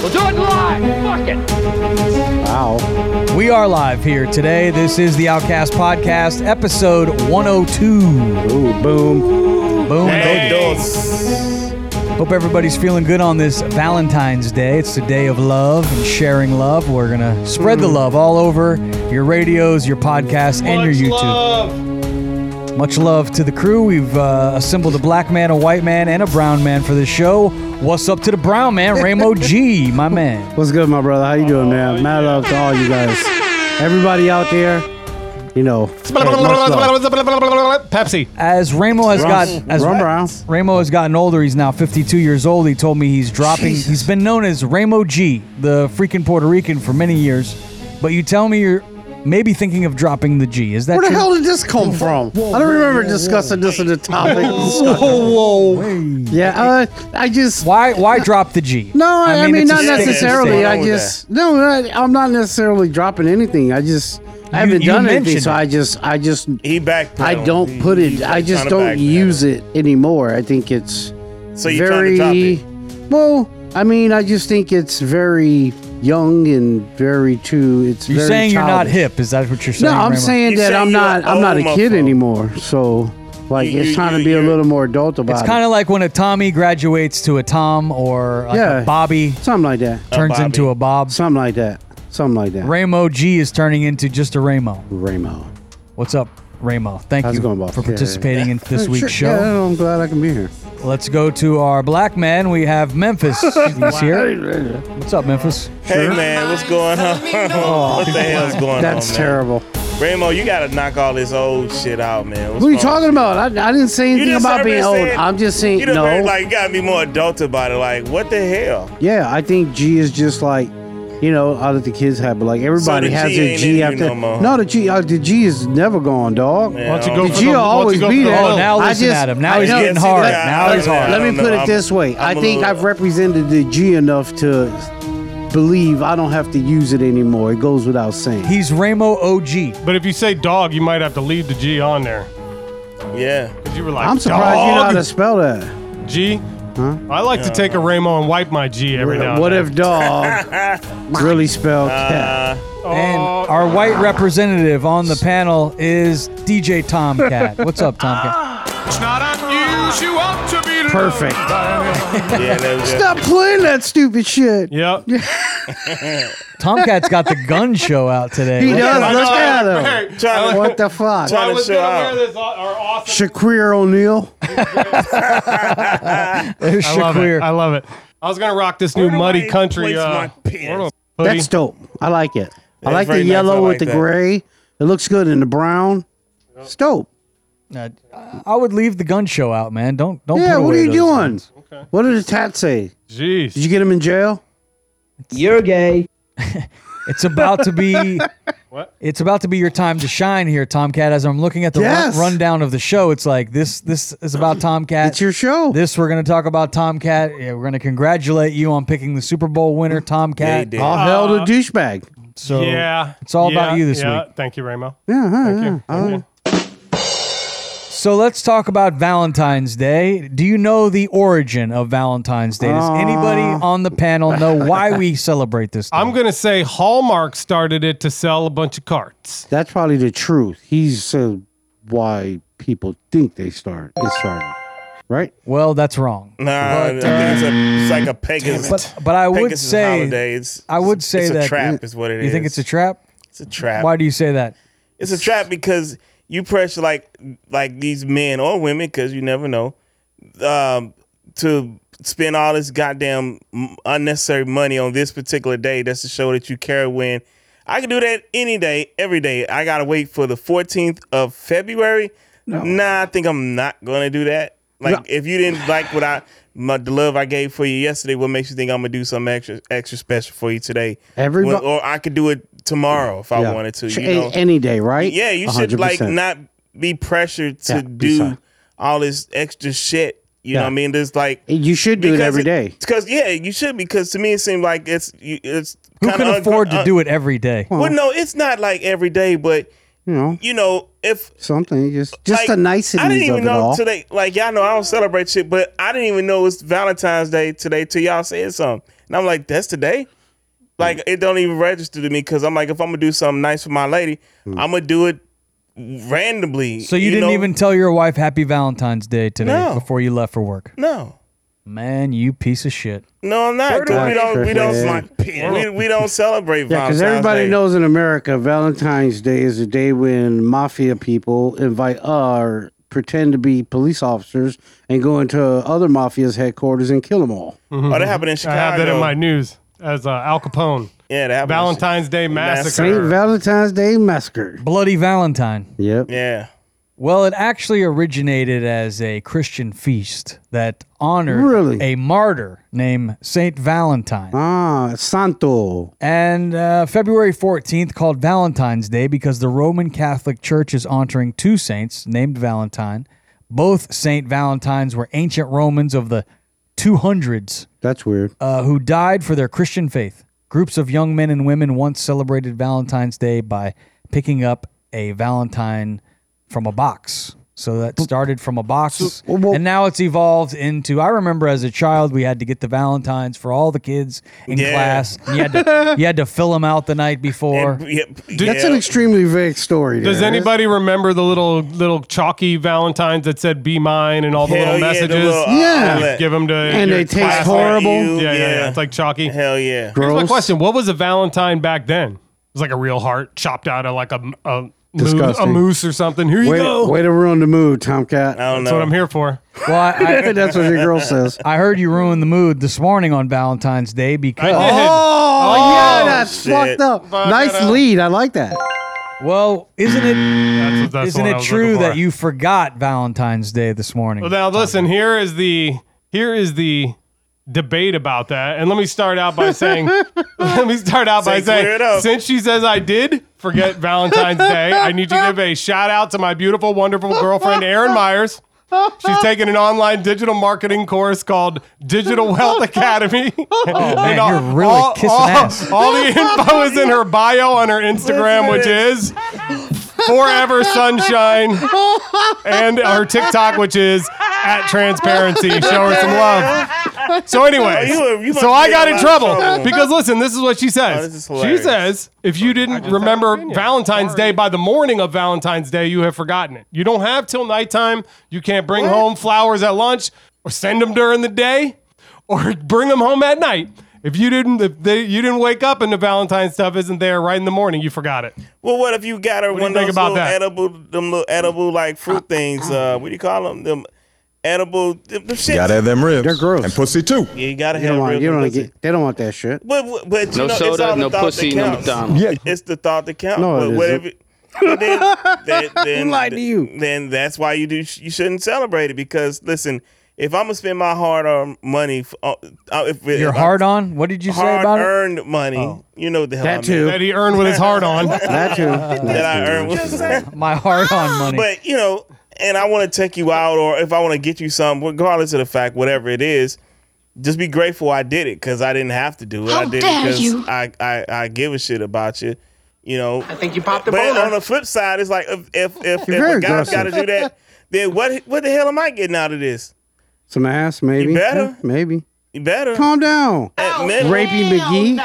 We'll do it live. Fuck it. Wow. We are live here today. This is the Outcast Podcast, episode 102. Ooh, boom. Boom. Hey. Hope everybody's feeling good on this Valentine's Day. It's the day of love and sharing love. We're going to spread the love all over your radios, your podcasts, and your YouTube. Much love to the crew. We've assembled a black man, a white man, and a brown man for this show. What's up to the brown man, Ramo G, my man? What's good, my brother? How you doing, man? Mad love to all you guys. Everybody out there, you know. Pepsi. As Ramo has Ramo has gotten older, he's now 52 years old. He told me he's dropping. Jesus. He's been known as Ramo G, the freaking Puerto Rican, for many years. But you tell me you're maybe thinking of dropping the G. Is that Where the true? hell did this come from? I don't remember discussing this in the topic. Whoa. Yeah, I just... Why drop the G? No, I mean it's a not statement. necessarily. What's I wrong with just... No, I'm not necessarily dropping anything. I haven't you done anything, mentioned so it. I just... He backpedaled. I don't put it... I just don't use it anymore. I think it's So you trying to drop it? Well, I mean, I just think it's very young and very too. It's You're very saying you're not childish. hip? Is that what you're saying? No, I'm Ramo? saying You that saying I'm you're not. an I'm not a old kid motherfucker. anymore. So, like, it's trying to be a little more adult about It's it. kind of like when a Tommy graduates to a Tom, or like Yeah. a Bobby Something like that. turns Bobby. into a Bob. Something like that. Something like that. Ramo G is turning into just a Ramo. Ramo. What's up, Ramo? Thank How's you it going, boss? for Yeah, participating in this week's show. Yeah, I'm glad I can be here. Let's go to our black man. We have Memphis. He's here. What's up, Memphis? Hey man, what's going on? What the hell's going on? That's man? terrible. Ramo, you gotta knock all this old shit out, man. What's What are you wrong? talking about? I didn't say anything just about heard being me old. saying- I'm just saying You done no. very, like, you gotta be more adult about it. Like, what the hell? Yeah, I think G is just like, you know, all that the kids have, but like everybody So the has G their ain't G in you after. no more. No, the G is never gone, dog. Man, Why don't you I go don't The for G the- will why don't always you go be for the- there. Oh, now I listen just- at him. Now I he's know. getting see hard. that. Now he's hard. Let me don't put know. it this way. I I'm a think little- I've represented the G enough to believe I don't have to use it anymore. It goes without saying. He's Ramo OG. But if you say dog, you might have to leave the G on there. Yeah. 'Cause you were like, I'm surprised you know how dog. to spell that. G? I like to take a Ramo and wipe my G every now and What then. if dog really spelled cat? And our white representative on the panel is DJ Tomcat. What's up, Tomcat? It's not unusual to be Perfect. Yeah, that was Stop playing that stupid shit. Yep. Tomcat's got the gun show out today. He does. I Look know. at him. Hey, trying to, What the fuck? Trying I to was show gonna out. wear this our awesome. Shaquille O'Neal. There's I love it. Shaquille. I love it. I was gonna rock this new Where do Muddy I Country place my pants? hoodie. That's dope. I like it. I That's like the very nice. yellow I with like the that. gray. It looks good in the brown. It's dope. I would leave the gun show out, man. Don't Yeah, put what away are you those doing? guns. What did the tat say? Jeez. Did you get him in jail? You're gay. It's about to be What? It's about to be your time to shine here, Tomcat. As I'm looking at the Yes. rundown of the show, it's like this is about Tomcat. It's your show. This we're going to talk about Tomcat. Yeah, we're going to congratulate you on picking the Super Bowl winner, Yeah, he Tomcat. did. All hell to douchebag. So Yeah. it's all about you this yeah. week. Thank you, Ramo. Yeah, Thank yeah. you. Thank you. So let's talk about Valentine's Day. Do you know the origin of Valentine's Day? Does anybody on the panel know why we celebrate this day? I'm gonna say Hallmark started it to sell a bunch of carts. That's probably the truth. He's said why people think it started. Right? Well, that's wrong. Nah, I think it's like a Pegasus. But I would Pegasus say holiday. It's it's a trap is what it is. You think it's a trap? It's a trap. Why do you say that? It's a trap because you pressure like these men or women, because you never know, to spend all this goddamn unnecessary money on this particular day. That's to show that you care. When I can do that any day, every day. I gotta wait for the 14th of February. Nah, I think I'm not gonna do that. Like, if you didn't like the love I gave for you yesterday, what makes you think I'm gonna do something extra special for you today? Or I could do it tomorrow if I wanted to. You know? Any day, right? Yeah, you should 100%. like not be pressured to do all this extra shit. You know what I mean? There's like you should do it every day. Because you should, because to me it seems like it's Who kinda can afford to do it every day? Well, no, it's not like every day, but you know, if something just like, the niceties I didn't even of it know all. today. Like, y'all know I don't celebrate shit, but I didn't even know it's Valentine's Day today till y'all said something. And I'm like, that's today? Like, it don't even register to me because I'm like, if I'm going to do something nice for my lady, I'm going to do it randomly. So you didn't even tell your wife Happy Valentine's Day today before you left for work? No. Man, you piece of shit. No, I'm not. 'Cause we don't celebrate Yeah, Valentine's because everybody Day. knows in America, Valentine's Day is a day when mafia people invite or pretend to be police officers and go into other mafia's headquarters and kill them all. Oh, that happened in Chicago. I have that in my news as Al Capone. Yeah, that happened. Valentine's Day Massacre. St. Valentine's Day Massacre. Bloody Valentine. Yep. Yeah. Well, it actually originated as a Christian feast that honored Really? a martyr named Saint Valentine. Ah, Santo. And February 14th called Valentine's Day because the Roman Catholic Church is honoring two saints named Valentine. Both Saint Valentines were ancient Romans of the 200s That's weird. who died for their Christian faith. Groups of young men and women once celebrated Valentine's Day by picking up a Valentine from a box. So that started from a box, and now it's evolved into. I remember as a child, we had to get the Valentines for all the kids in class. And you had to fill them out the night before. That's an extremely vague story. Does anybody remember the little chalky Valentines that said "Be mine" and all the little messages? Yeah. Give them to And your they taste class. horrible. Yeah. It's like chalky. Hell yeah. Here's my Gross. question: what was a Valentine back then? It was like a real heart chopped out of like a Disgusting. moose or something. Here you go. Way to ruin the mood, Tomcat. I don't That's know. what I'm here for. Well, I That's what your girl says. I heard you ruined the mood this morning on Valentine's Day because. I did. Oh, yeah, that's shit. fucked up. Fuck Nice it up. lead. I like that. Well, isn't it That's isn't what I it was true looking for. that you forgot Valentine's Day this morning? Well, now listen. Here is the debate about that, and let me start out by saying, clear it up. since she says I did forget Valentine's Day, I need to give a shout out to my beautiful, wonderful girlfriend Erin Myers. She's taking an online digital marketing course called Digital Wealth Academy. Man, you're really kissing ass. All the info is in her bio on her Instagram, which is Forever Sunshine, and her TikTok, which is @transparency. Show her some love. So anyway, you must so I be got in in a lot of trouble trouble. because listen, this is what she Oh, says. this is She hilarious. says if you didn't remember Valentine's Day by the morning of Valentine's Day, you have forgotten it. You don't have till nighttime. You can't bring home flowers at lunch or send them during the day or bring them home at night. If you didn't wake up and the Valentine stuff isn't there right in the morning, you forgot it. Well, what if you got her do you one of think those about little that? them little edible like fruit things? What do you call them? Them edible. Them shit. Gotta have them ribs. They're gross. And pussy too. Yeah, you gotta You have don't want, ribs you and don't pussy. get, they don't want that shit. But you No know, it's soda, all the no thought pussy, that no counts. McDonald's. It's the thought that counts. No, but it whatever. But then, Who lied to you? Then that's why you shouldn't celebrate it because listen, if I'm gonna spend my hard-earned money, Your hard on? What did you say about it? hard-earned money, you know what the hell That I mean. too. That he earned with his heart on. That too. That I earned with. My hard on money. But you know, and I want to take you out, or if I want to get you something, regardless of the fact, whatever it is, just be grateful I did it because I didn't have to do it. I did it because I give a shit about you. You know, I think you popped the but boner. on the flip side, it's like if very a guy's aggressive. got to do that, then what the hell am I getting out of this? Some ass, maybe. You better. Yeah, maybe. You better. Calm down. At minimum. Rapey McGee.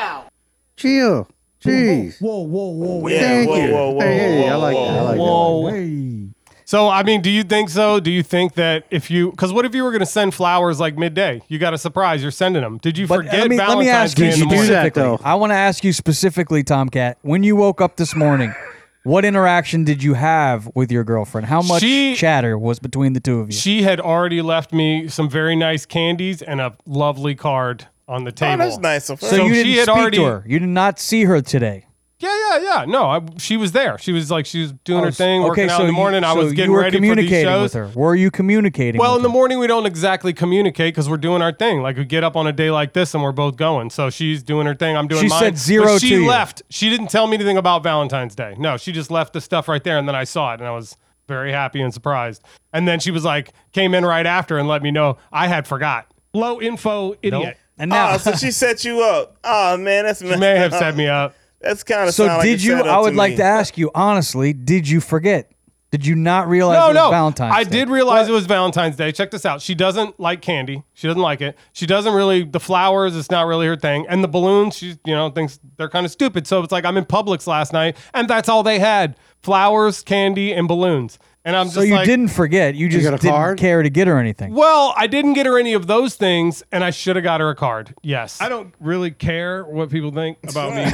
Chill. Jeez. Yeah, Thank whoa, you. whoa, whoa, Hey, whoa, I like whoa, that. I like Whoa. that. So, I mean, do you think so? Do you think that because what if you were going to send flowers like midday? You got a surprise, you're sending them. Did you But forget let me Valentine's ask Day you in the Did you do morning? that, specifically. though? I want to ask you specifically, Tomcat. When you woke up this morning, what interaction did you have with your girlfriend? How much chatter was between the two of you? She had already left me some very nice candies and a lovely card on the Oh, table. that's nice of her. so you she didn't had speak already- to her. You did not see her today. Yeah. No, she was there. She was doing her thing, working out in the you- morning. I so was getting you were ready for these communicating shows. with her. Were you communicating? Well, with in the her? morning we don't exactly communicate because we're doing our thing. Like we get up on a day like this and we're both going. So she's doing her thing. I'm doing She mine. said zero But she to you. left. She didn't tell me anything about Valentine's Day. No, she just left the stuff right there, and then I saw it, and I was very happy and surprised. And then she was like, came in right after and let me know I had forgot. Low info idiot. And now, Oh, so she set you up. Oh man, that's She may have set me up. That's kind of so like did a you? setup I would like me. to ask you honestly. Did you forget? Did you not realize it was Valentine's Day? I did realize it was Valentine's Day. Check this out. She doesn't like candy. She doesn't like it. She doesn't really, the flowers, it's not really her thing. And the balloons, she, thinks they're kind of stupid. So it's like, I'm in Publix last night and that's all they had. Flowers, candy, and balloons. And I'm just so you didn't forget. You just didn't care to get her anything. Well, I didn't get her any of those things, and I should have got her a card. Yes. I don't really care what people think about me.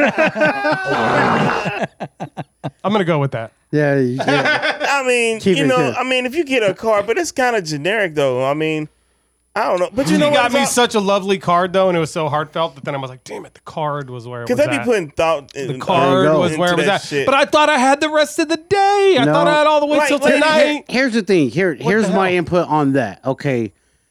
I'm going to go with that. Yeah. I mean, if you get a card, but it's kind of generic, though. I mean, I don't know. But you know got me such a lovely card, though, and it was so heartfelt that then I was like, damn it, the card was where it was at. Because they be putting thought the card was where it was at. Shit. But I thought I had the rest of the day. I thought I had all the way till tonight. Here's the thing. Here's my input on that. Okay.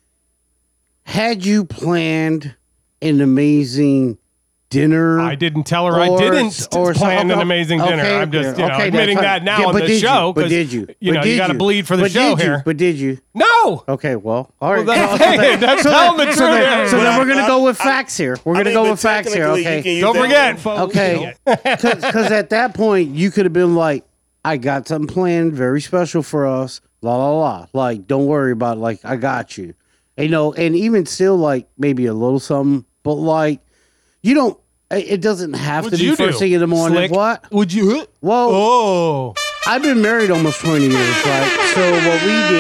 Had you planned an amazing dinner? I didn't tell her I didn't plan an amazing dinner. I'm just, admitting that now on the show. But did you? You got to bleed for the show here. But did you? No. Okay, well, all right. That's telling the truth. So then we're going to go with facts here. We're going to go with facts here, okay? Don't forget, folks. Okay. Because at that point, you could have been like, I got something planned very special for us, la, la, la. Like, don't worry about it. Like, I got you. And even still, like, maybe a little something. But, like, you don't, it doesn't have to be first thing in the morning. Slick? What? Would you? Well, I've been married almost 20 years, right? So what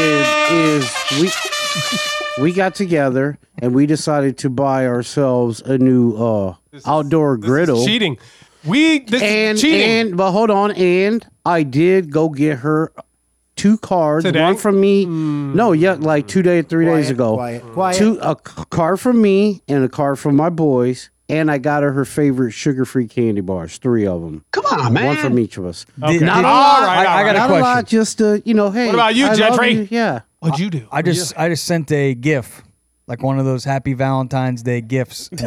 we did is we got together and we decided to buy ourselves a new outdoor griddle. Is cheating. This is cheating. But hold on, and I did go get her 2 cards. Today? One from me. No, like 3 days ago. Quiet. A card from me and a card from my boys. And I got her favorite sugar-free candy bars, 3 of them. Come on, man. One from each of us. Okay. Not a All lot. right. I got a Not question. a lot, just hey. What about you, I love Gentry? you. Yeah. What'd you do? I just sent a GIF, like one of those Happy Valentine's Day GIFs. See, He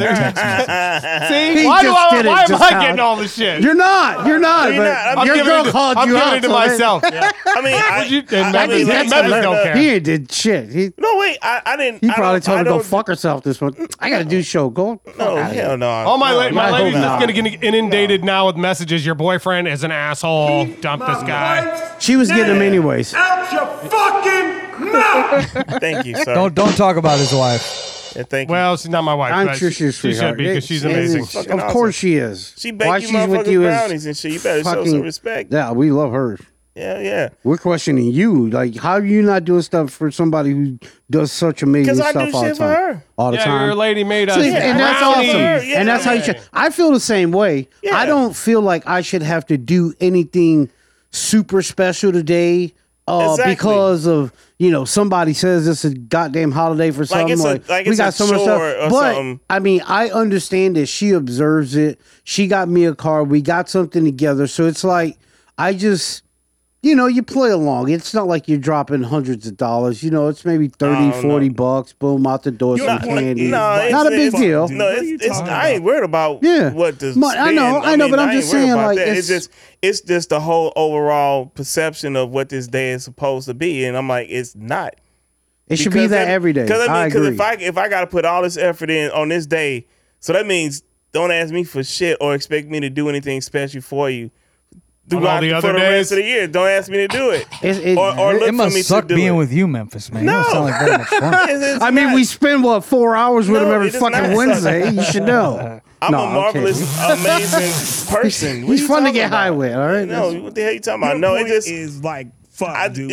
why just did it am just I now. getting all this shit? You're not. You're But not. your girl called I'm you giving out. it to so myself. I mean, Memphis don't care. He ain't did shit. No, wait. I didn't. He probably told her to go don't- fuck herself this one. I got to do show. Go. No, hell no. All my lady's hope just not. going to get inundated now with messages. Your boyfriend is an asshole. Dump this guy. She was getting them anyways. Out your fucking mouth! Thank you, sir. Don't talk about his wife. Yeah, thank you. Well, she's not my wife. I'm but sure she's she sweetheart. should be because she's It amazing. is- Fucking Of awesome. course she is. She Why baked you she's with motherfucking you is brownies and shit. You better show some respect. Yeah, we love her. Yeah. We're questioning you. Like, how are you not doing stuff for somebody who does such amazing Because I stuff do all the shit for time? her. All the Yeah, time. your lady made us See, and that's awesome. brownies. Yeah. And that's how you should. I feel the same way. Yeah. I don't feel like I should have to do anything super special today Exactly. because of, somebody says it's a goddamn holiday for something. it's a- Like, it's we got a so much chore stuff. or But, something. I mean, I understand that she observes it. She got me a card. We got something together. So it's like, I just... you play along. It's not like you're dropping hundreds of dollars. It's maybe 30, 40 bucks. Boom, out the door, some candy. Not a big deal. No, I ain't worried about what the I know, but I'm just saying, like, it's just the whole overall perception of what this day is supposed to be, and I'm like, it's not. It should be that every day. I agree. If I got to put all this effort in on this day, so that means don't ask me for shit or expect me to do anything special for you. all the other for the days? rest of the year, don't ask me to do it. Or look It for must me suck to do being it. with you, Memphis, man. No. You don't sound like very much fun. It's I mean, not. we spend 4 hours with No, him every it does fucking not Wednesday. You should know. I'm No, a marvelous, amazing person. What He's you fun to talking get about? high with. All right. No, what the hell you talking about? No, it just is like fuck, dude.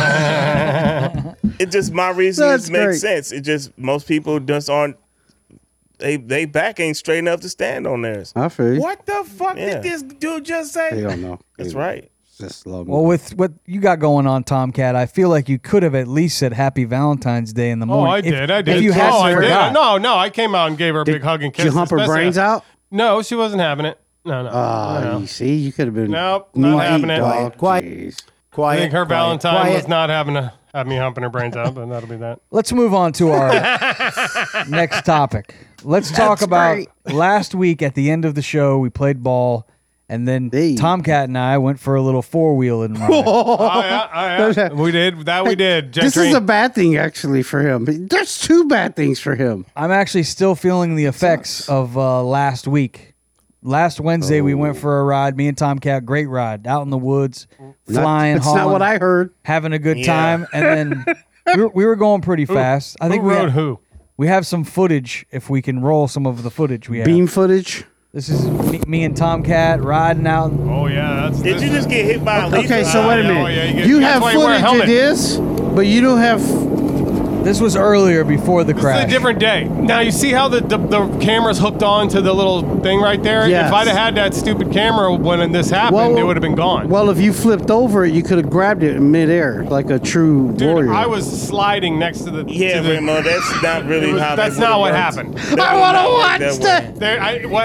it just my reasons That's make great. sense. It just most people just aren't. They back ain't straight enough to stand on theirs. I feel you. What the fuck Yeah. did this dude just say? They don't know. That's right. Just love Well, with what you got going on, Tomcat, I feel like you could have at least said Happy Valentine's Day in the Oh, morning. I did. I did. If you had I did. forgot. No, I came out and gave her a big hug and kiss. Did you hump her especially- brains out? No, she wasn't having it. No. You see, you could have been. Nope, not neat, having it. dog. Quiet. Jeez. I Quiet. think her quiet, Valentine quiet. was not having to have me humping her brains out, but that'll be that. Let's move on to our next topic. Let's talk about great. last week at the end of the show. We played ball, and then Hey. Tomcat and I went for a little four-wheeling ride. Oh, yeah. We did. That we did. This Gentry. is a bad thing, actually, for him. There's 2 bad things for him. I'm actually still feeling the effects of last week. Last Wednesday, we went for a ride. Me and Tomcat, great ride, out in the woods, flying, That's hauling, not what I heard. having a good Yeah. time, and then we were going pretty fast. I think Who rode who? we have some footage. If we can roll some of the footage we have. Beam footage. This is me and Tomcat riding out. Oh yeah, that's. Did you just get hit by a leaf? Okay, so wait a yeah, minute. oh, yeah, you that's have why you wear a footage of helmet. this, but you don't have. This was earlier before the It's crash. a different day. Now you see how the camera's hooked on to the little thing right there? Yes. If I'd have had that stupid camera when this happened, it would have been gone. Well, if you flipped over it, you could have grabbed it in midair like a true Dude, warrior. I was sliding next to the. Yeah, to the, Remo, that's not really how that's that not what works. happened. I want to watch that. There,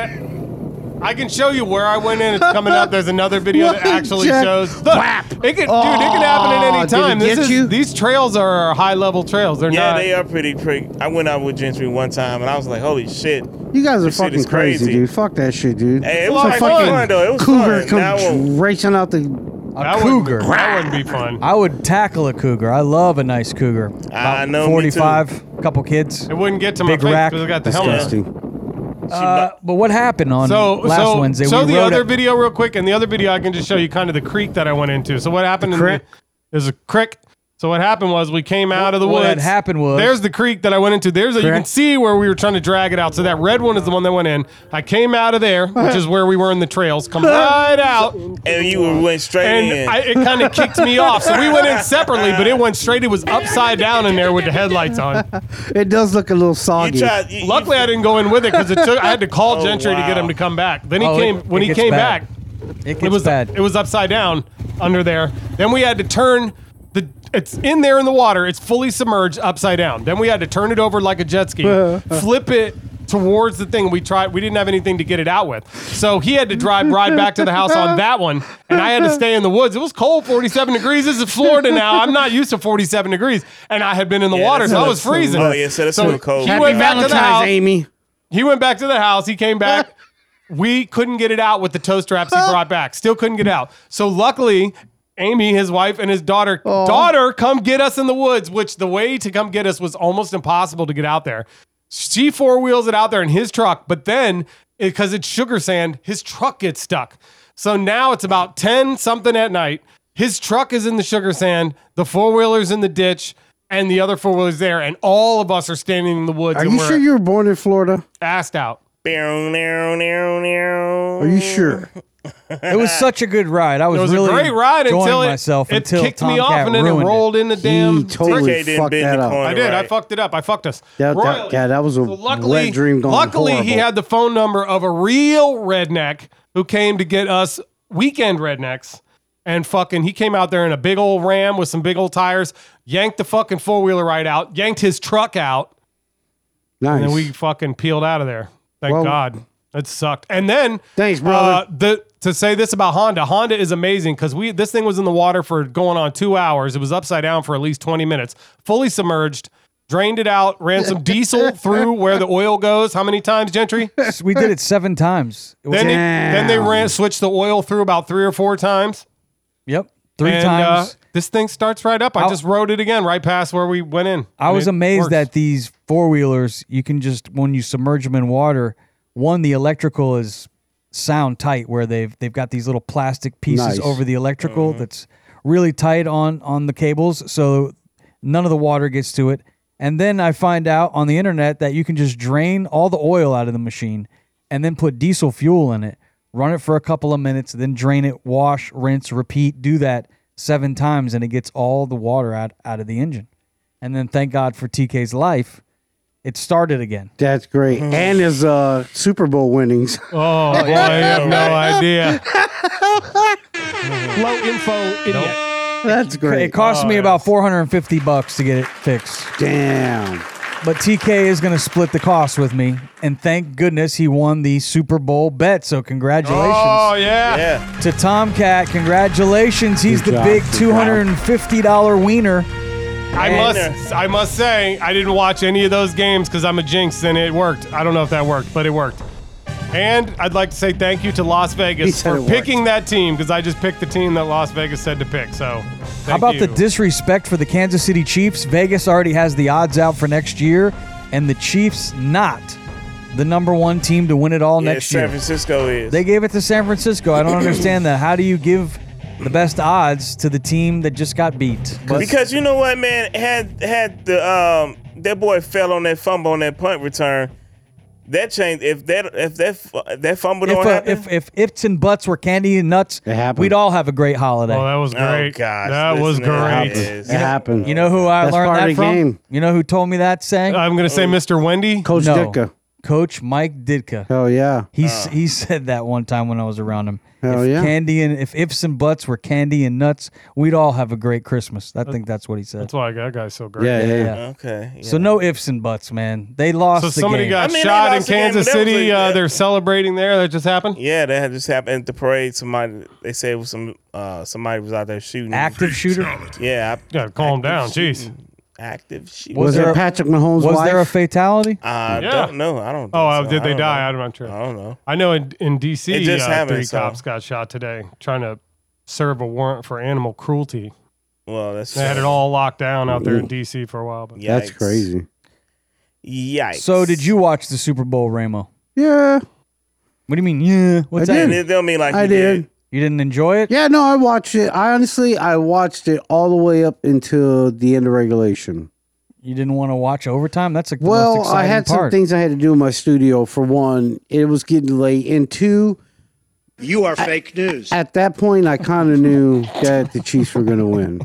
I can show you where I went in. It's coming up. There's another video that What? actually Jack. shows. Look, Whap. dude, it can happen at any did it time. get you? These trails are high level trails. They're Yeah, not. they are pretty. I went out with Gentry one time, and I was like, "Holy shit!" You guys are This shit fucking is crazy, crazy. dude. Fuck that shit, dude. Hey, it It's was a like fucking fun though. It was Cougar fun. Now, comes racing out the. That cougar. That wouldn't be fun. I would tackle a cougar. I love a nice cougar. I know, me 45, couple kids. It wouldn't get to my Big face rack. because I got the helmet. Disgusting. But what happened on last Wednesday? Show we the rode other it- video real quick, and the other video I can just show you kind of the creek that I went into. So what happened? creek? There's a creek. So what happened was we came out of the what woods. had happened was- there's the creek that I went into. You can Correct. see where we were trying to drag it out. So that red one is the one that went in. I came out of there, which is where we were in the trails. Come right out, and you went straight in. and it kind of kicked me off. So we went in separately, but it went straight. It was upside down in there with the headlights on. It does look a little you soggy. tried. Luckily, I didn't go in with it because I had to call Oh, Gentry to get wow. him to come back. Then he Oh, came. it When he gets came bad. back, It it gets was bad. it was upside down under there. Then we had to turn it's in there in the water. It's fully submerged upside down. Then we had to turn it over like a jet ski, flip it towards the thing. We didn't have anything to get it out with. So he had to drive right back to the house on that one. And I had to stay in the woods. It was cold, 47 degrees. This is Florida now. I'm not used to 47 degrees. And I had been in the water, so I was freezing. Oh yeah, so that's a little cold. he Happy went back to the Valentine's, house. Amy. He went back to the house. He came back. We couldn't get it out with the toe straps he brought back. Still couldn't get out. So luckily, Amy, his wife, and his daughter, come get us in the woods, which the way to come get us was almost impossible to get out there. She four-wheels it out there in his truck, but then, because it's sugar sand, his truck gets stuck. So now it's about 10-something at night. His truck is in the sugar sand, the four-wheeler's in the ditch, and the other four-wheeler's there, and all of us are standing in the woods Are and you we're sure you were born in Florida? assed out. Are you sure? It was such a good ride. I was, It was really a great ride enjoying until myself it until kicked me Tomcat off and then it ruined rolled in the damn. He totally Ricky didn't fucked bend that the up. corner. I did. I right. fucked it up. I fucked us. That royally. that was a Luckily, wet dream gone luckily he horrible. had the phone number of a real redneck who came to get us weekend rednecks. And fucking, he came out there in a big old Ram with some big old tires, yanked the fucking four-wheeler right out, yanked his truck out, Nice. and then we fucking peeled out of there. Thank Well- God. It sucked. And then, Thanks, brother. to say this about Honda, Honda is amazing because this thing was in the water for going on 2 hours. It was upside down for at least 20 minutes, fully submerged, drained it out, ran some diesel through where the oil goes. How many times, Gentry? We did it 7 times. It was, Then they switched the oil through about 3 or 4 times. yep, 3 And times. this thing starts right up. I just rode it again right past where we went in. I And was it amazed works. that these four-wheelers, you can just, when you submerge them in water, the electrical is sound tight where they've got these little plastic pieces Nice. over the electrical that's really tight on the cables, so none of the water gets to it. And then I find out on the internet that you can just drain all the oil out of the machine and then put diesel fuel in it, run it for a couple of minutes, then drain it, wash, rinse, repeat, do that 7 times, and it gets all the water out of the engine. And then thank God for TK's life, it started again. That's great. And his Super Bowl winnings. Oh, boy, I have no idea. Low info idiot. That's great. It cost me about $450 to get it fixed. Damn. But TK is going to split the cost with me, and thank goodness he won the Super Bowl bet. So congratulations Oh, yeah. Yeah. to Tomcat. Congratulations, he's Good the job, big good job. $250 wiener. I must say, I didn't watch any of those games because I'm a jinx and it worked. I don't know if that worked, but it worked. And I'd like to say thank you to Las He Vegas said for it worked. picking that team because I just picked the team that Las Vegas said to pick. So, How about the disrespect for the Kansas City Chiefs? Vegas already has the odds out for next year, and the Chiefs not the number 1 team to win it all Yeah, next San year. Francisco is. They gave it to San Francisco. I don't understand that. How do you give the best odds to the team that just got beat. But Because you know what, man, had the that boy fell on that fumble on that punt return, that changed. If that fumble don't happen, if ifs and buts were candy and nuts, It happened. we'd all have a great holiday. Oh, that was great. gosh, that was listen to great. this. It happened. You know who I That's learned part that of the from? game. You know who told me that saying? I'm gonna say Mr. Wendy. Coach No. Ditka. Coach Mike Ditka. Hell yeah. He said that one time when I was around him. Hell if yeah. candy and if ifs and buts were candy and nuts, we'd all have a great Christmas. I think that's what he said. That's why that guy's so great. Yeah. Okay. Yeah. So no ifs and buts, man. They lost So the somebody game. got I mean, they shot in lost the game, Kansas but that was City. like- They're celebrating there. That just happened. Yeah, that had just happened at the parade. They said it was somebody was out there shooting. Active shooter. Yeah. You gotta calm down. Jeez. Active shooting. Was Was there it a- Patrick Mahomes' Was wife? there a fatality? I Yeah. don't know. I don't. Oh, think so. did they I don't die? know. I'm not sure. I don't know. I know in D.C., It just happened, 3 so- cops got shot today trying to serve a warrant for animal cruelty. Well, that's They had it all locked down out there in D.C. for a while. But That's Yikes. crazy. Yikes. So did you watch the Super Bowl, Ramo? Yeah. What do you mean? Yeah. What's I that? did. It don't mean like I you did. You didn't enjoy it? Yeah, no, I watched it. I watched it all the way up until the end of regulation. You didn't want to watch overtime? That's like the most Well, exciting I had some part. things I had to do in my studio. For one, it was getting late. And two, You are fake news. at that point, I kind of knew that the Chiefs were going to win.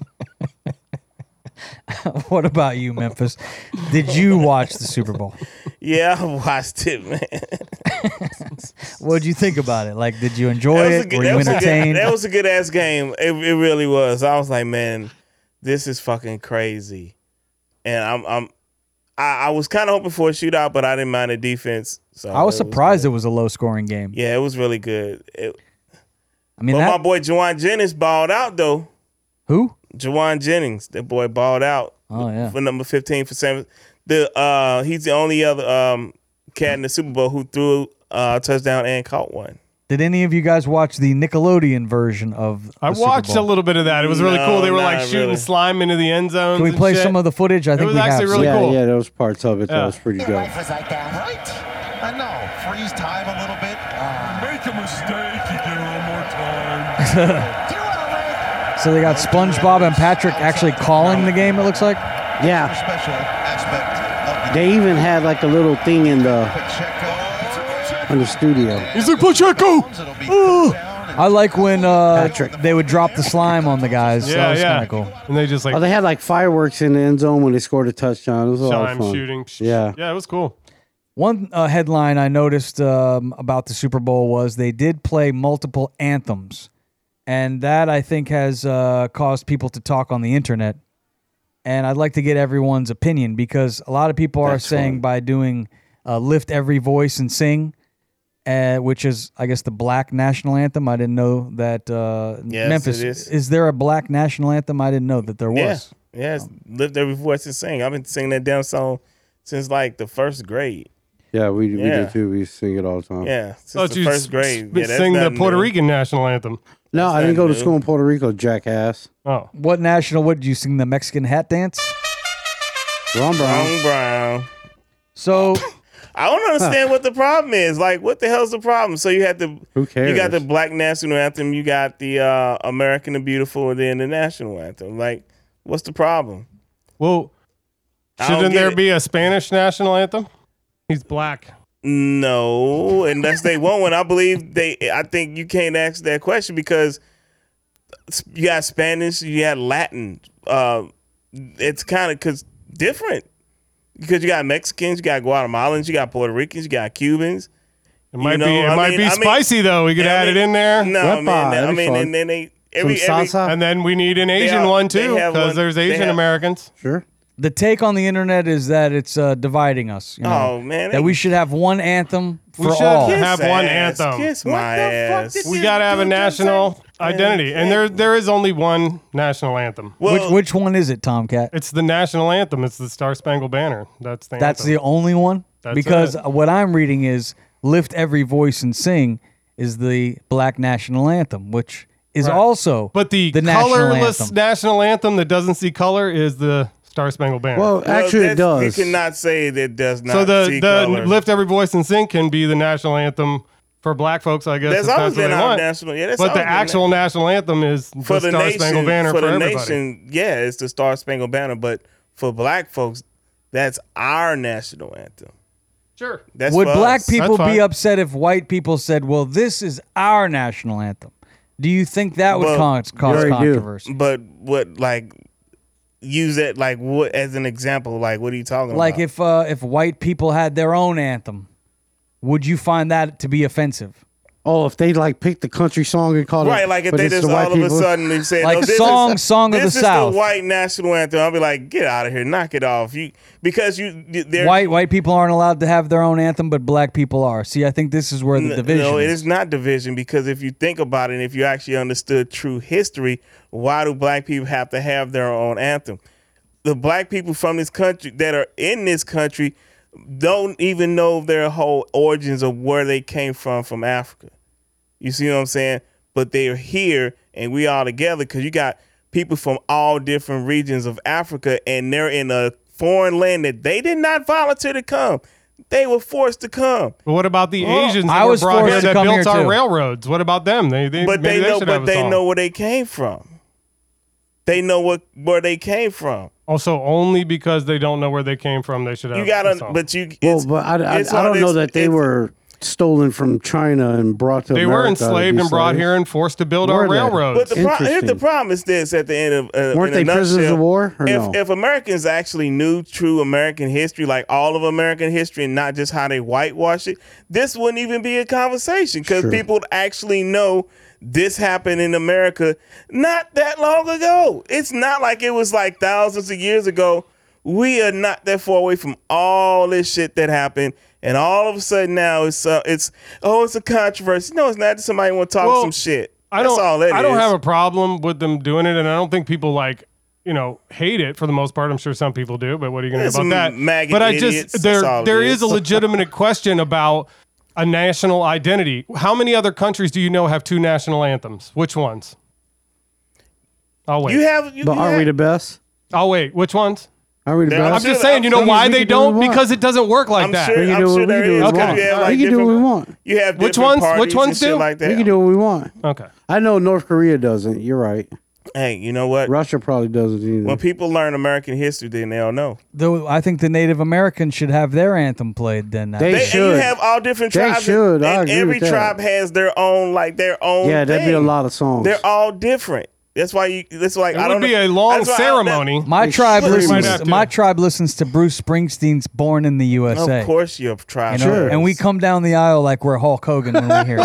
What about you, Memphis? Did you watch the Super Bowl? Yeah, I watched it, man. What did you think about it? Like, did you enjoy That was a it? good- Were that you was a good- entertained? That was a good ass game. It really was. I was like, man, this is fucking crazy. And I was kind of hoping for a shootout, but I didn't mind the defense. So I was it surprised good. it was a low-scoring game. Yeah, it was really good. I mean, But that, my boy Juwan Jennings balled out though. who? Juwan Jennings, that boy balled out. Oh, yeah. For number 15 for 7. He's the only other cat in the Super Bowl who threw a touchdown and caught one. Did any of you guys watch the Nickelodeon version of the I Super watched Bowl? a little bit of that. It was really No, cool. They were not like shooting really. slime into the end zones. Can we and play shit. some of the footage? I think was we actually have. really yeah, cool. yeah, there was parts of it Yeah. that was pretty good. Life is like that, right? I know. Freeze time a little bit. Make a mistake, you get it one more time. Do you want to So they got SpongeBob and Patrick actually calling the game, it looks like. Yeah, special aspect of they even had like a little thing in the studio. He's like, Pacheco! I like when Patrick. they would drop the slime on the guys. So that Yeah, was yeah. kind of cool. And they just like Oh, they had like fireworks in the end zone when they scored a touchdown. It was a lot of chime fun. shooting. Yeah. Yeah, it was cool. One headline I noticed about the Super Bowl was they did play multiple anthems. And that, I think, has caused people to talk on the internet. And I'd like to get everyone's opinion because a lot of people are That's saying fun. by doing Lift Every Voice and Sing, which is, I guess, the Black National Anthem. I didn't know that. Yes, Memphis, it is. is there a Black National Anthem? I didn't know that there was. Yeah, it's lift every voice and sing. I've been singing that damn song since like the first grade. Yeah, we Yeah. did too. We sing it all the time. Yeah, since Thought the you first grade. Yeah, that's sing the nothing Puerto new. Rican national anthem. No, I didn't nothing go to new. school in Puerto Rico, jackass. Oh, What did you sing the Mexican hat dance? Ron Brown. Brown Brown. So I don't understand what the problem is. Like, what the hell's the problem? So you had the Who cares? You got the Black National Anthem. You got the American the Beautiful, and then the National Anthem. Like, what's the problem? well, I don't shouldn't get there it. be a Spanish national anthem? He's black. No, unless they want one. I think you can't ask that question because you got Spanish, you got Latin. It's kind of different because you got Mexicans, you got Guatemalans, you got Puerto Ricans, you got Cubans. It might know, be. It I might mean- be I mean- spicy though. We could Yeah, I add mean, it in there. No, Wepa, man. I that'd be mean, fun. and then they Some salsa. And then we need an Asian have- one they too, have because one- there's they Asian have- Americans. Sure. the take on the internet is that it's dividing us. You know, Oh, man, that we should have one anthem We for should all. have one ass, anthem. Kiss my ass. We gotta have a national identity, and there is only one national anthem. Well, Which one is it, Tomcat? It's the national anthem. It's the Star Spangled Banner. That's the That's anthem. the only one? That's because it. what I'm reading is Lift Every Voice and Sing is the Black National Anthem, which is Right. also But the national colorless anthem. national anthem that doesn't see color is the Star Spangled Banner. Well, actually, it that's- does. You cannot say that does not. so see the color. Lift Every Voice and Sing can be the national anthem For black folks, I guess That's if always what been they our want. national. Yeah, that's But the always been actual national anthem is for the the Star nation. Spangled Banner for the everybody. nation, yeah, it's the Star Spangled Banner. But for black folks, that's our national anthem. Sure. That's Would for black us. people That's be fine. upset if white people said, "Well, this is our national anthem"? Do you think that would Well, cause Very do. controversy? But what, like, use that like what as an example? Like, what are you talking Like about? if white people had their own anthem, would you find that to be offensive? Oh, if they like picked the country song and called it Right, like if but they it's just the white all of a people- sudden they say, Like no, this song is, of the this is South. the white national anthem. I'll be like, get out of here, knock it off. They're White people aren't allowed to have their own anthem, but black people are. See, I think this is where the division No, it is. is not division because if you think about it, and if you actually understood true history, why do black people have to have their own anthem? The black people from this country that are in this country don't even know their whole origins of where they came from Africa. You see what I'm saying? But they're here and we all together because you got people from all different regions of Africa and they're in a foreign land that they did not volunteer to come. They were forced to come. But what about the Asians I that were was brought forced here to that come built here our too. railroads? What about them? But But they know where they came from. They know where they came from. Also, only because they don't know where they came from, they should have. You gotta, a song. but you. Well, it's- but I it's don't all know this- that they it's- were stolen from China and brought to They America were to enslaved be and brought slaves. here and forced to build Were our they? railroads. But here's the Interesting. problem is this: at the end of Weren't in a they prisoners nutshell, of war, or if no? if Americans actually knew true American history, like all of American history, and not just how they whitewash it, this wouldn't even be a conversation because Sure. people would actually know this happened in America not that long ago. It's not like it was like thousands of years ago. We are not that far away from all this shit that happened. And all of a sudden now it's a controversy. No, it's not. Just somebody want to talk Well, some shit. I That's don't. all that I don't is. have a problem with them doing it, and I don't think people hate it for the most part. I'm sure some people do, but what are you going to There's do about some that? maggot But I idiots. just That's all it there is. is a legitimate question about a national identity. How many other countries do you know have two national anthems? Which ones? I'll wait. But are we the best? I'll wait. Which ones? Are we the I'm best? I'm sure just saying. You know I'm why sure they we can do what don't? we want. Because it doesn't work like I'm that. sure, We can I'm do sure what we there do is. as Okay. well. You have, like, We can do what we different- want. You have Which different ones? parties Which ones and shit do? like that. We can do what we want. Okay. I know North Korea doesn't. You're right. Hey, you know what? Russia probably doesn't either. When people learn American history, then they'll know. Though I think the Native Americans should have their anthem played. Then They And you should. have all different They tribes. should. I And agree every with that. tribe has their own Yeah, that'd be a thing. lot of songs. They're all different. That's why that's like It I would don't be know. a long That's why ceremony. my They tribe should. Might have listens. to. My tribe listens to Bruce Springsteen's "Born in the USA." Of course, your tribe. You know? Sure. And we come down the aisle like we're Hulk Hogan when we hear it.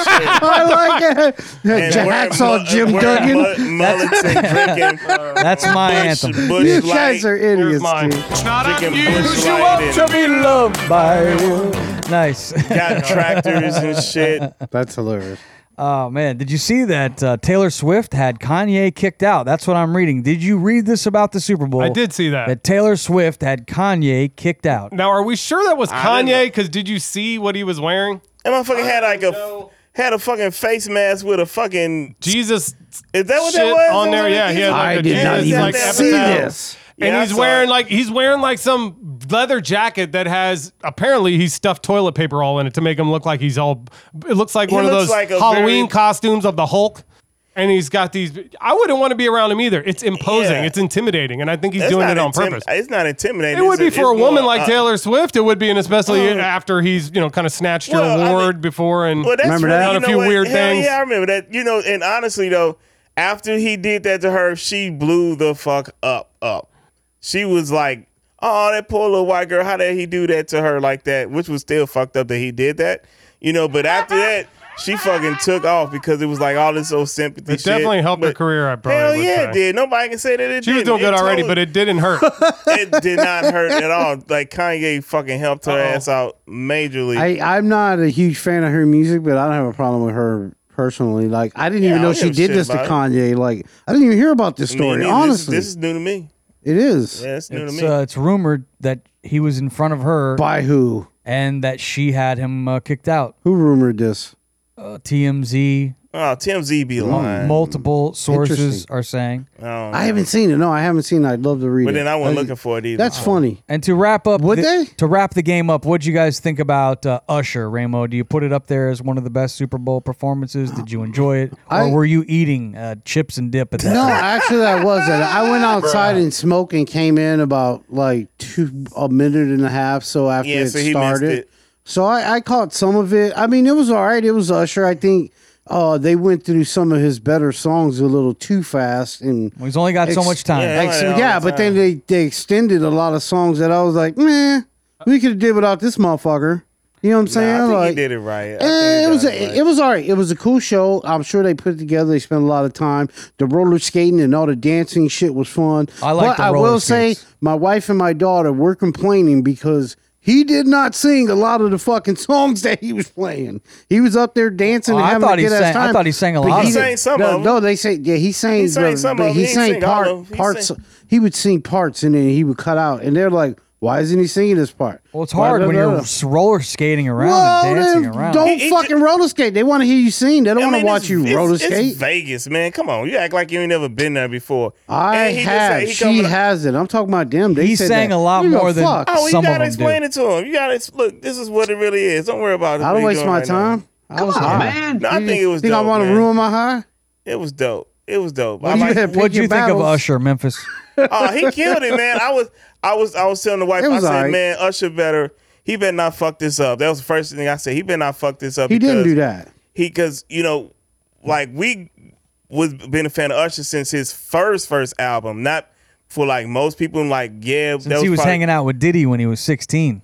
I like it. Hacksaw Jim Duggan. Mullets and drinking. That's my anthem. Bush You Light, guys are Here's idiots, mine. dude. It's not drinking unusual. Bush Light and be loved by you. Nice. got tractors and shit. That's hilarious. Oh man, did you see that Taylor Swift had Kanye kicked out? That's what I'm reading. Did you read this about the Super Bowl? I did see that. That Taylor Swift had Kanye kicked out. Now, are we sure that was I didn't know. Kanye? Because did you see what he was wearing? That motherfucker had like a fucking face mask with a fucking. Jesus Is that what shit that was? on there. Yeah, he had like I a did not Jesus, even like, see epitaph. this. And Yeah, I he's saw wearing it. like some leather jacket that has apparently he's stuffed toilet paper all in it to make him look like he's all. It looks like one of looks those like a Halloween very- costumes of the Hulk. And he's got these. I wouldn't want to be around him either. It's imposing. Yeah. It's intimidating, and I think he's That's doing not it on intim- purpose. It's not intimidating. It would be It's for a woman more, like Taylor Swift. It would be, and especially Well, after he's kind of snatched your well, I award mean- before and Well, that's Remember really, that? you Done a know few what? weird Hell things. Yeah, I remember that. And honestly though, after he did that to her, she blew the fuck up. She was like, "Oh, that poor little white girl. How did he do that to her like that?" Which was still fucked up that he did that. But after that, she fucking took off because it was like all this old sympathy. It definitely helped her But career, I probably Hell would yeah, say. it did. Nobody can say that it she was didn't. doing good It already, totally- but it didn't hurt. it did not hurt at all. Like Kanye fucking helped her ass out majorly. I'm not a huge fan of her music, but I don't have a problem with her personally. Like, I didn't even I know don't she give a did shit this to about Kanye. Like, I didn't even hear about this Me story. neither. Honestly, this is new to me. it is. Yeah, it's new to me. It's rumored that he was in front of her By who? and that she had him kicked out. Who rumored this? TMZ Oh, TMZ be lying. Multiple sources Interesting. are saying. I haven't seen it. No, I haven't seen it. I'd love to read it. But then I wasn't looking for it either. That's funny. And to wrap up, Would they? To wrap the game up, what'd you guys think about Usher, Ramo? Do you put it up there as one of the best Super Bowl performances? Did you enjoy it, or were you eating chips and dip at that No, time? actually, I wasn't. I went outside and smoked and came in about like a minute and a half. So after Yeah, it so he missed started, it. so I caught some of it. I mean, it was all right. It was Usher. I think they went through some of his better songs a little too fast, and He's only got so much time. Yeah. all the but then time. they extended a lot of songs that I was like, man, we could have did without this motherfucker. You know what I'm saying? I think like, he did it right. it was all right. It was a cool show. I'm sure they put it together. They spent a lot of time. The roller skating and all the dancing shit was fun. I like but the I roller will say, skates. my wife and my daughter were complaining because he did not sing a lot of the fucking songs that he was playing. He was up there dancing and I having thought a he good ass sang- I time. thought he sang a but lot of He didn't- sang some no, of them. No, they say he sang. He sang some of but them. he He didn't sang sing all of them. He parts. sang- He would sing parts and then he would cut out, and they're like, "Why isn't he singing this part?" Well, it's hard when you're roller skating around and dancing then around. Don't He fucking roller skate. They want to hear you sing. They don't want to watch it's- you it's- roller It's skate. Vegas, man. Come on. You act like you ain't never been there before. I And he just have. said he She coming up- hasn't. I'm talking about them. They He said sang that. a lot Who the more than- fuck? Oh, you Some of gotta them explain do. it to him. You gotta look. This is what it really is. Don't worry about it. I what don't he waste doing my right now. time. I was high. No, I think it was Think dope. I want to man. ruin my high? It was dope. It was dope. Well, I you like, had- What'd you Pick your think of battles. Usher, Memphis? oh, he killed it, man. I was telling the wife. It I was said, alright. man, Usher he better not fuck this up. That was the first thing I said. He better not fuck this up. He didn't because do that. Because like we was been a fan of Usher since his first album, not for like most people. Like Since he was hanging out with Diddy when he was 16.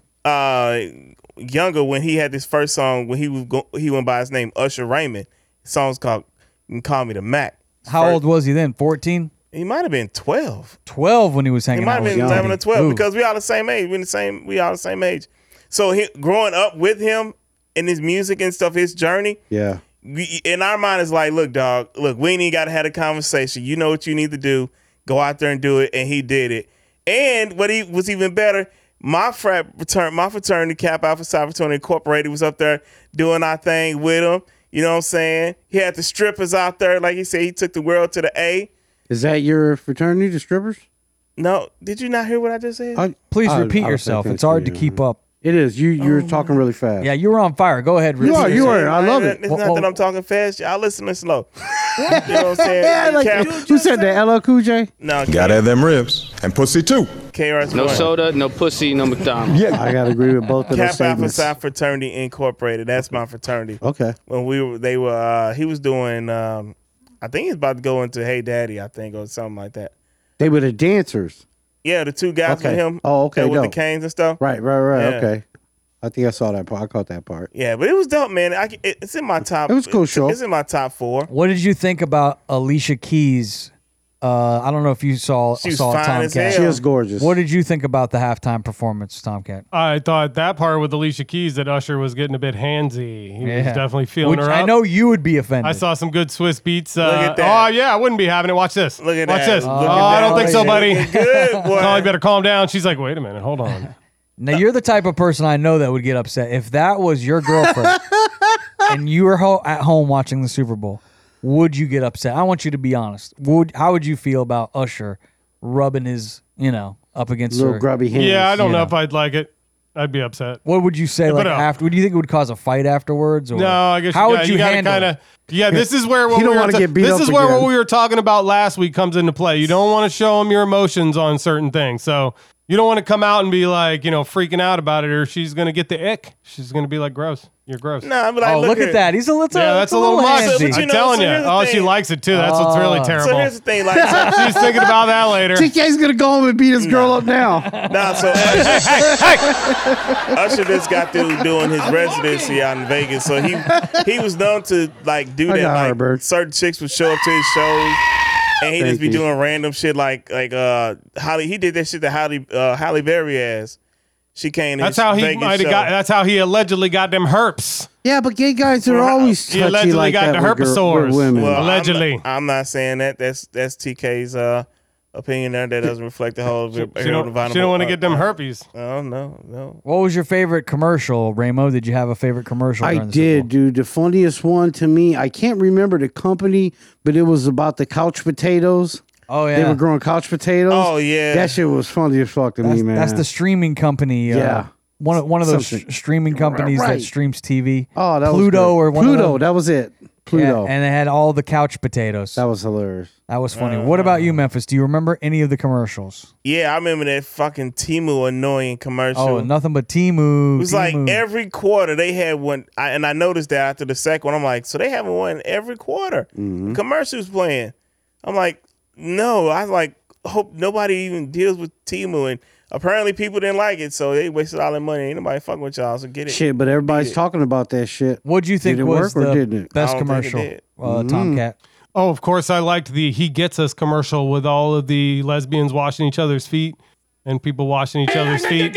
younger when he had this first song when he went by his name Usher Raymond. The song's called "You Can Call Me the Mac." How old was he then? 14? He might have been 12. 12 when he was He hanging might out have with been Diddy. 11 or 12 Ooh. because we all the same age. We all the same age. So growing up with him and his music and stuff, his journey, Yeah. in our mind is like, look, dog, we ain't even got to have a conversation. You know what you need to do. Go out there and do it. And he did it. And what he was even better, my fraternity, Kappa Alpha Psi Fraternity Incorporated, was up there doing our thing with him. You know what I'm saying? He had the strippers out there. Like he said, he took the world to the A. Is that your fraternity, the strippers? No, did you not hear what I just said? Please I- repeat I was yourself. thinking It's hard to you. keep up. It is. You're talking really fast. Yeah, you were on fire. Go ahead. You are. repeat You yourself. are. I love it. It's not that I'm talking fast. Y'all listening slow. You know what I'm saying? Yeah, like, who said that? LL Cool J? No, Gotta have them ribs. And pussy too. KRS No soda, no pussy, no McDonald's. I gotta agree with both of those Kappa Alpha statements. Psi Fraternity Incorporated. That's my fraternity. Okay. When he was doing, I think he's about to go into Hey Daddy, I think, or something like that. They were the dancers. Yeah, the two guys Okay. with him. Oh, okay, that with the dope. canes and stuff. Right. Yeah. Okay. I think I saw that part. I caught that part. Yeah, but it was dope, man. It's in my top. It was a cool show. It's in my top 4. What did you think about Alicia Keys? I don't know if you saw She was saw fine as Tomcat. hell. She was gorgeous. What did you think about the halftime performance, Tomcat? I thought that part with Alicia Keys that Usher was getting a bit handsy. He was definitely feeling Which her up. I know you would be offended. I saw some good Swiss beats. Look at that. Oh, yeah, I wouldn't be having it. Watch this. Look at Watch that. this. Look Oh, at I that. don't think so, buddy. Looking good, boy. Probably better calm down. She's like, wait a minute. Hold on. Now you're the type of person I know that would get upset if that was your girlfriend and you were at home watching the Super Bowl. Would you get upset? I want you to be honest. How would you feel about Usher rubbing his, up against Little her? grubby hands. Yeah, I don't know Yeah. if I'd like it. I'd be upset. What would you say? Like but, after? Would you think it would cause a fight afterwards? Or No, I guess how you would gotta, you gotta handle? kind of. Yeah, this is where what You don't we were wanna get beat this up is where again. what we were talking about last week comes into play. You don't want to show them your emotions on certain things. So you don't want to come out and be like, freaking out about it, or she's gonna get the ick. She's gonna be like, "Gross, you're gross." Nah, but like, Oh, look here. at that! He's a little. Yeah, that's a little much. handsy. But I'm telling so you. here's the Oh, she thing. likes it too. That's what's really terrible. So here's the thing, like, She's thinking about that later. TK's gonna go home and beat his girl up now. so Usher just got through doing his residency out in Vegas, so he was known to like do I that. got her, Like Bird. certain chicks would show up to his shows, and he Thank just be you. doing random shit like Holly. He did that shit to Halle Berry ass. She came. To That's his how he Vegas might have show. got. That's how he allegedly got them herps. Yeah, but gay guys are always He touchy allegedly like got that the with herpesores. with women. Well, Allegedly. I'm not saying that. That's TK's opinion there. That doesn't reflect the whole. She don't want to get them herpes. Oh no. What was your favorite commercial, Ramo? Did you have a favorite commercial? I during the Super did, Bowl? dude. The funniest one to me, I can't remember the company, but it was about the couch potatoes. Oh yeah, They were growing couch potatoes. Oh, yeah. That shit was funny as fuck to me, man. That's the streaming company. Yeah. One of those Something. streaming companies Right. that streams TV. Oh, that Pluto was or good. one of Pluto. them. That was it. Pluto. Yeah, and it had all the couch potatoes. That was hilarious. That was funny. What about you, Memphis? Do you remember any of the commercials? Yeah, I remember that fucking Temu annoying commercial. Oh, nothing but Temu. It was like every quarter they had one, and I noticed that after the second one, I'm like, so they haven't won every quarter. Commercials playing. I'm like, no. I like hope nobody even deals with Temu, and apparently people didn't like it, so they wasted all their money. Ain't nobody fucking with y'all, so get it. Shit, but everybody's talking about that shit. What'd you think Did it was work or the didn't it? best I don't think it commercial? did. Tomcat. Oh, of course, I liked the "He Gets Us" commercial with all of the lesbians washing each other's feet and people washing each other's feet.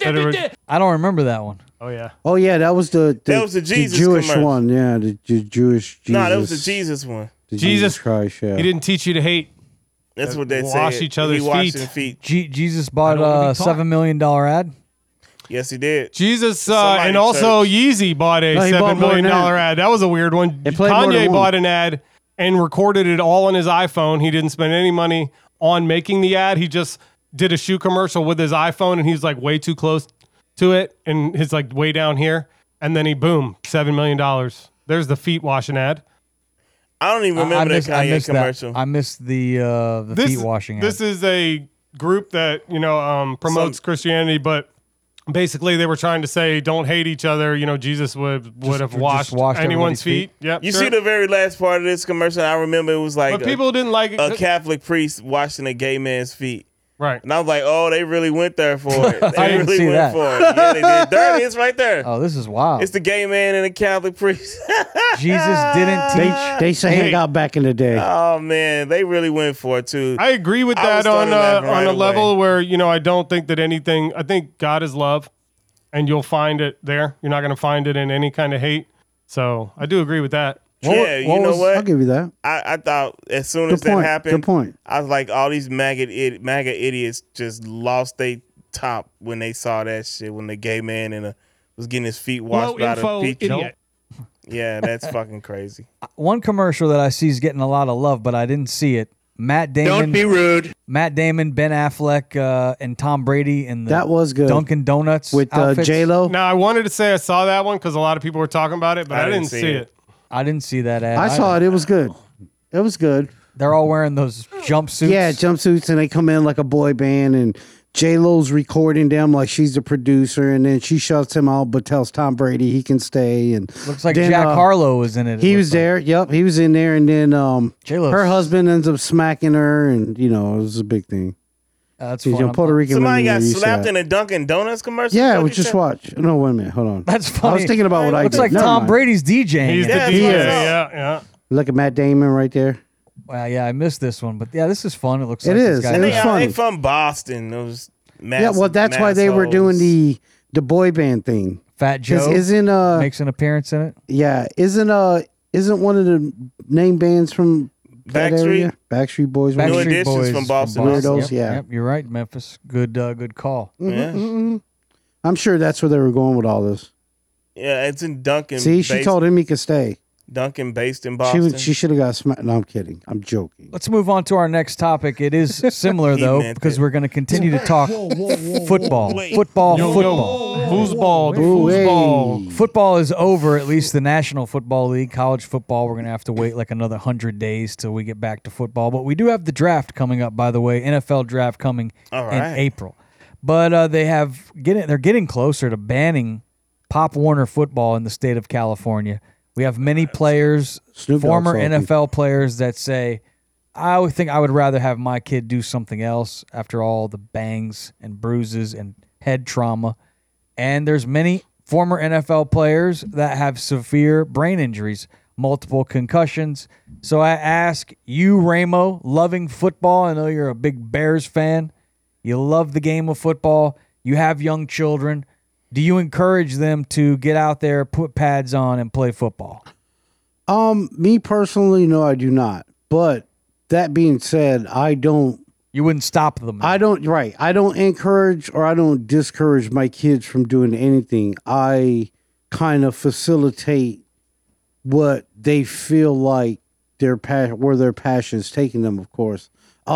I don't remember that one. Oh yeah. Oh yeah, that was the Jesus Jewish commercial. one. Yeah, the Jewish Jesus. No, that was the Jesus one. The Jesus Christ. Yeah. He didn't teach you to hate. That's what they Wash said. each other's he washed feet. their feet. Jesus bought I don't wanna a be taught. $7 million ad. Yes, he did. Jesus Somebody and also church. Yeezy bought a No, he $7 bought more million than that. ad. That was a weird one. It played more than Kanye one. bought an ad and recorded it all on his iPhone. He didn't spend any money on making the ad. He just did a shoe commercial with his iPhone, and he's like way too close to it, and he's like way down here. And then he boom, $7 million. There's the feet washing ad. I don't even remember that Kanye commercial. I missed the feet washing ad. This is a group that promotes Christianity, but basically they were trying to say don't hate each other. Jesus would have washed washed anyone's everybody's feet. feet. Yep. You sure. see the very last part of this commercial? I remember it was like But people didn't like it. a Catholic priest washing a gay man's feet. Right. And I was like, oh, they really went there for it. They I didn't really see went that. for it. Yeah, they did. There it is right there. Oh, this is wild. It's the gay man and the Catholic priest. Jesus didn't teach. They say hang out back in the day. Oh, man. They really went for it, too. I agree with I that was starting to laugh right on a away. level where, I don't think that anything, I think God is love and you'll find it there. You're not going to find it in any kind of hate. So I do agree with that. Yeah, you know I'll what? give you that. I thought as soon as Good point. that happened, Good point. I was like, all these MAGA idiots just lost their top when they saw that shit, when the gay man was getting his feet washed by the feet. idiot. Yeah, that's fucking crazy. One commercial that I see is getting a lot of love, but I didn't see it. Matt Damon. Don't be rude. Matt Damon, Ben Affleck, and Tom Brady in the That was good. Dunkin' Donuts With outfits. J-Lo. Now, I wanted to say I saw that one because a lot of people were talking about it, but I didn't see it. I didn't see that ad. I saw it. It was good. It was good. They're all wearing those jumpsuits. Yeah, jumpsuits, and they come in like a boy band, and J-Lo's recording them like she's the producer, and then she shuts him out but tells Tom Brady he can stay. And Looks like then, Jack Harlow was in it. He it was looks like. there. Yep, he was in there, and then J-Lo's- her husband ends up smacking her, and it was a big thing. That's She's fun. Puerto Rican. Somebody women got are used to slapped that. in a Dunkin' Donuts commercial? Yeah, What we you just said? watched. No, wait a minute. Hold on. That's funny. I was thinking about what I Looks did. like Never Tom mind. Brady's DJing. He's Yeah, the he DJ. is. Yeah. Look at Matt Damon right there. Well, yeah, I missed this one, but yeah, this is fun. It looks like It this is. guy. It They, was funny. they from Boston. Those Yeah, well, that's why they were doing the boy band thing. Fat 'Cause Joe isn't makes an appearance in it. yeah, isn't one of the name bands from that Backstreet? area? Backstreet Boys. New one of them? Editions from Boston. Weirdos, Yep, yeah. Yep, you're right, Memphis. Good call. Yeah. I'm sure that's where they were going with all this. Yeah, it's in Dunkin'. See, she told him he could stay. Dunkin' based in Boston. She should have got smacked. No, I'm kidding. I'm joking. Let's move on to our next topic. It is similar He though, meant because it. we're going to continue to talk football. Wait. Football. Foosball. Ooh, hey. Foosball. Football is over, at least the National Football League. College football, we're going to have to wait like another 100 days till we get back to football. But we do have the draft coming up, by the way, NFL draft coming All in right. April. But they're getting closer to banning Pop Warner football in the state of California. We have many players, Snoop Dogg former salty. NFL players that say, I would think I would rather have my kid do something else after all the bangs and bruises and head trauma. And there's many former NFL players that have severe brain injuries, multiple concussions. So I ask you, Ramo, loving football, I know you're a big Bears fan. You love the game of football. You have young children. Do you encourage them to get out there, put pads on, and play football? Me personally, no, I do not. But that being said, I don't You wouldn't stop them. I don't encourage or I don't discourage my kids from doing anything. I kind of facilitate what they feel like where their passion's taking them, of course.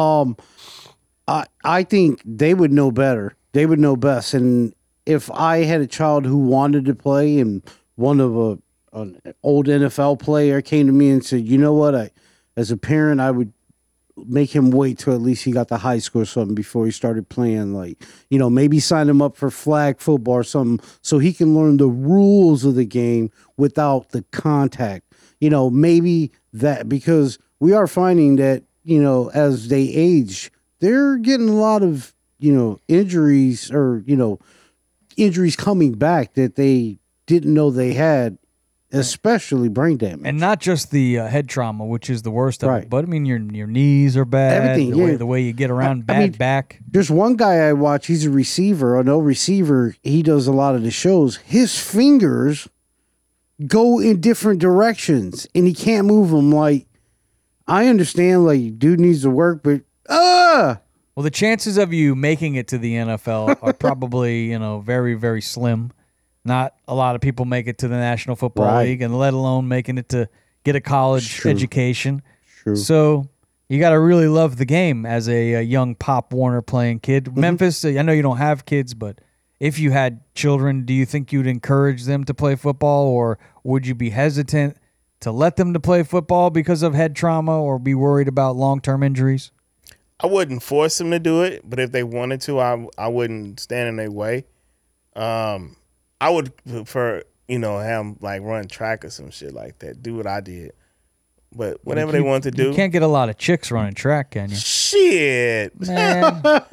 I think they would know better. They would know best. And if I had a child who wanted to play and one of an old NFL player came to me and said, you know what, as a parent, I would make him wait till at least he got the high school or something before he started playing, like, maybe sign him up for flag football or something so he can learn the rules of the game without the contact. Maybe that, because we are finding that, as they age, they're getting a lot of, injuries or, injuries coming back that they didn't know they had, especially brain damage. And not just the head trauma, which is the worst of it, but I mean, your knees are bad. Everything, the way you get around, back. There's one guy I watch, he's a receiver, an old receiver. He does a lot of the shows. His fingers go in different directions and he can't move them. Like, I understand, like, dude needs to work, but well, the chances of you making it to the NFL are probably, very, very slim. Not a lot of people make it to the National Football League, and let alone making it to get a college education. True. So you got to really love the game as a young Pop Warner playing kid. Mm-hmm. Memphis, I know you don't have kids, but if you had children, do you think you'd encourage them to play football, or would you be hesitant to let them to play football because of head trauma or be worried about long-term injuries? I wouldn't force them to do it, but if they wanted to, I wouldn't stand in their way. I would prefer, have them like run track or some shit like that. Do what I did. But whatever they want to do. You can't get a lot of chicks running track, can you? Shit. Man.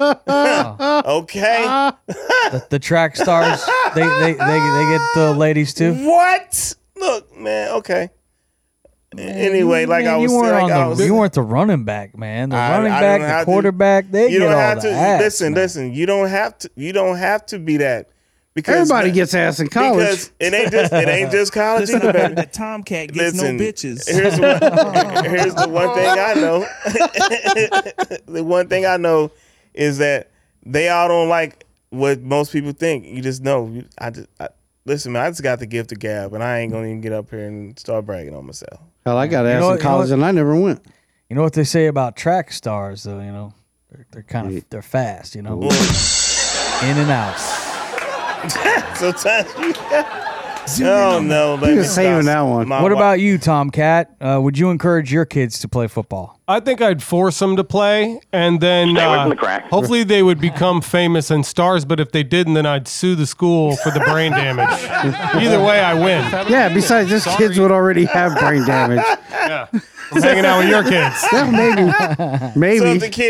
Okay. The track stars, they get the ladies too? What? Look, man, okay. Anyway, like I was saying, you weren't the running back, man. The running back, the quarterback, they get all the ass. Listen, you don't have to be that. Because everybody gets ass in college. Because it ain't just college either, baby. The Tomcat gets no bitches. Here's the one thing I know. The one thing I know is that they all don't like what most people think. You just know. Listen, man, I just got the gift of gab, and I ain't gonna even get up here and start bragging on myself. Hell, I got ass in college, and I never went. You know what they say about track stars, though? They're kind of they're fast. In and out. Sometimes oh no, he was saving that one. What about you, Tomcat? Would you encourage your kids to play football? I think I'd force them to play, and then hopefully they would become famous and stars. But if they didn't, then I'd sue the school for the brain damage. Either way, I win. Yeah. Besides, these kids would already have brain damage. Yeah. I'm hanging out with your kids. Yeah, maybe. So if the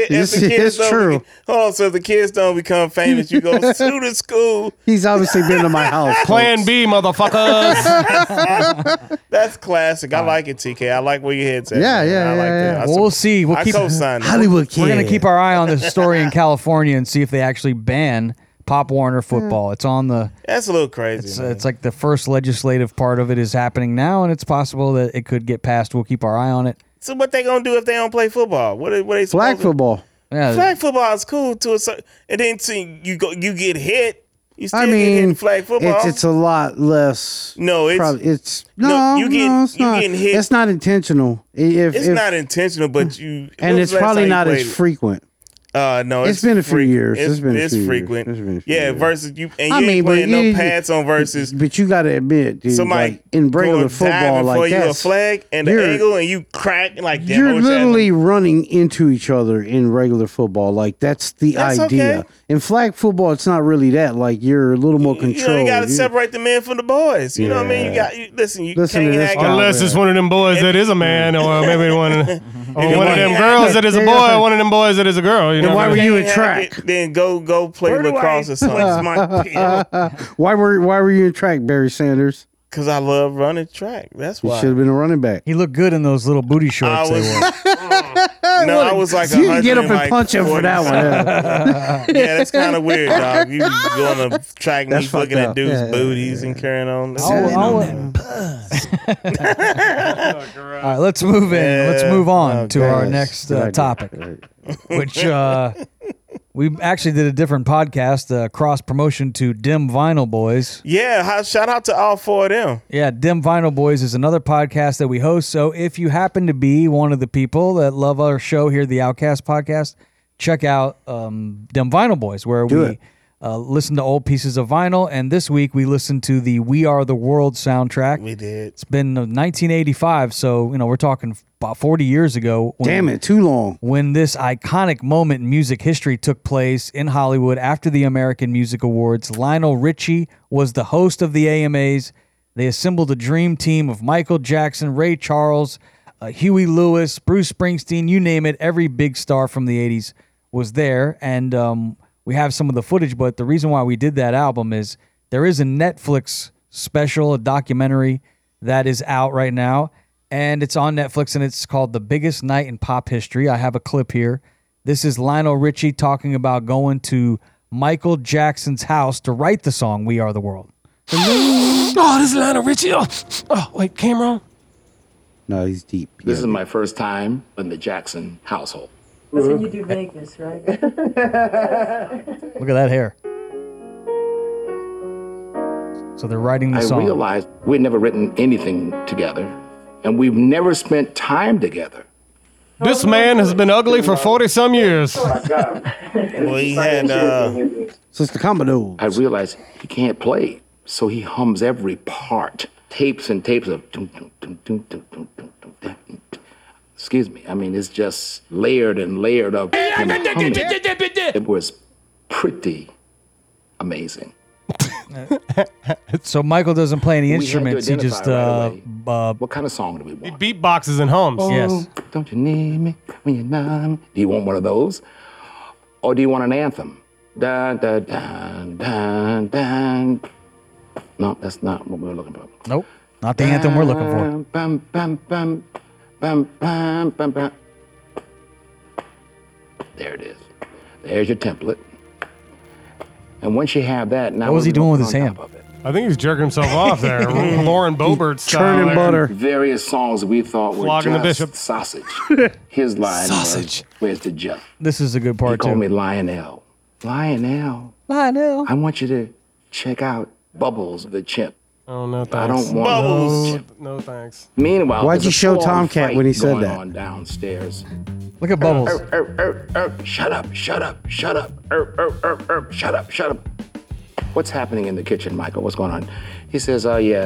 kids don't become famous, you go sue the school. He's obviously been to my house. Plan B, motherfuckers. That's classic. I like it, TK. I like where your head's at. Yeah. I like that. Well, we'll see. I co-sign Hollywood kid. We're going to keep our eye on this story in California and see if they actually ban Pop Warner football. It's on the. That's a little crazy. It's like the first legislative part of it is happening now, and it's possible that it could get passed. We'll keep our eye on it. So what they gonna do if they don't play football? What they flag football? Yeah, flag football is cool to a certain. And then you get hit. You still get hit in flag football. It's a lot less. No, you getting hit. It's not intentional. It's not intentional, but you. And it's probably not as frequent. No, it's been a few years. It's frequent. Yeah, versus you, and you ain't playing no pads on versus. But you got to admit, dude, somebody like in regular football, like that, you a flag and the angle, and you crack like that. You're literally running into each other in regular football. Like that's the idea. Okay. In flag football, it's not really that. Like you're a little more controlled. You got to separate the men from the boys. You know what I mean? Listen to this guy. Unless it's one of them boys that is a man, or maybe one of them girls that is a boy, or one of them boys that is a girl. You know? Why were you in track? Then go play lacrosse or something. Why were you in track, Barry Sanders? Because I love running track. That's why. You should have been a running back. He looked good in those little booty shorts they wore. No, I was like, you can get up and punch him for that one. Yeah, that's kind of weird, dog. You go on a track and you looking at dudes' booties and carrying on. All right, let's move in. Let's move on to our next topic. which we actually did a different podcast, cross promotion to Dim Vinyl Boys. Yeah, shout out to all four of them. Yeah, Dim Vinyl Boys is another podcast that we host. So if you happen to be one of the people that love our show here, the Outcast Podcast, check out Dim Vinyl Boys, where we listen to old pieces of vinyl. And this week we listened to the We Are the World soundtrack. We did. It's been 1985, so we're talking about 40 years ago. Damn it, too long. When this iconic moment in music history took place in Hollywood after the American Music Awards, Lionel Richie was the host of the AMAs. They assembled a dream team of Michael Jackson, Ray Charles, Huey Lewis, Bruce Springsteen, you name it. Every big star from the 80s was there. And we have some of the footage, but the reason why we did that album is there is a Netflix special, a documentary that is out right now. And it's on Netflix, and it's called The Biggest Night in Pop History. I have a clip here. This is Lionel Richie talking about going to Michael Jackson's house to write the song We Are the World. Oh, this is Lionel Richie. Oh, wait, camera? No, he's deep. This is my first time in the Jackson household. That's when you do Vegas, right? Look at that hair. So they're writing the song. I realized we'd never written anything together, and we've never spent time together. This man has been ugly for 40-some years. Well, he had... Since the Commodores. I realized he can't play, so he hums every part. Tapes and tapes of... Excuse me. I mean, it's just layered and layered of him humming. It was pretty amazing. So Michael doesn't play any instruments. He just what kind of song do we want? He beatboxes and hums. Yes. Don't you need me when you're numb? Do you want one of those, or do you want an anthem? Dun, dun, dun, dun, dun. No, that's not what we were looking for. Nope, not the anthem we're looking for. Bum, bum, bum, bum, bum, bum, bum. There it is. There's your template. And once you have that, now what was he doing with his hand? I think he's jerking himself off there. Lauren Boebert style. Churning butter. Various songs we thought were Flogging the just bishop. sausage. His line was, "Where's the Jeff?" This is a good part He called too. me Lionel. Lionel. Lionel. I want you to check out Bubbles the chimp. Oh, no thanks. I don't want Bubbles. chimp. No thanks. Meanwhile, Why'd there's you a show full-on Tomcat fight when he said going that? on downstairs. Look at Bubbles. Shut up, shut up, shut up, shut up, shut up. What's happening in the kitchen, Michael? What's going on? He says,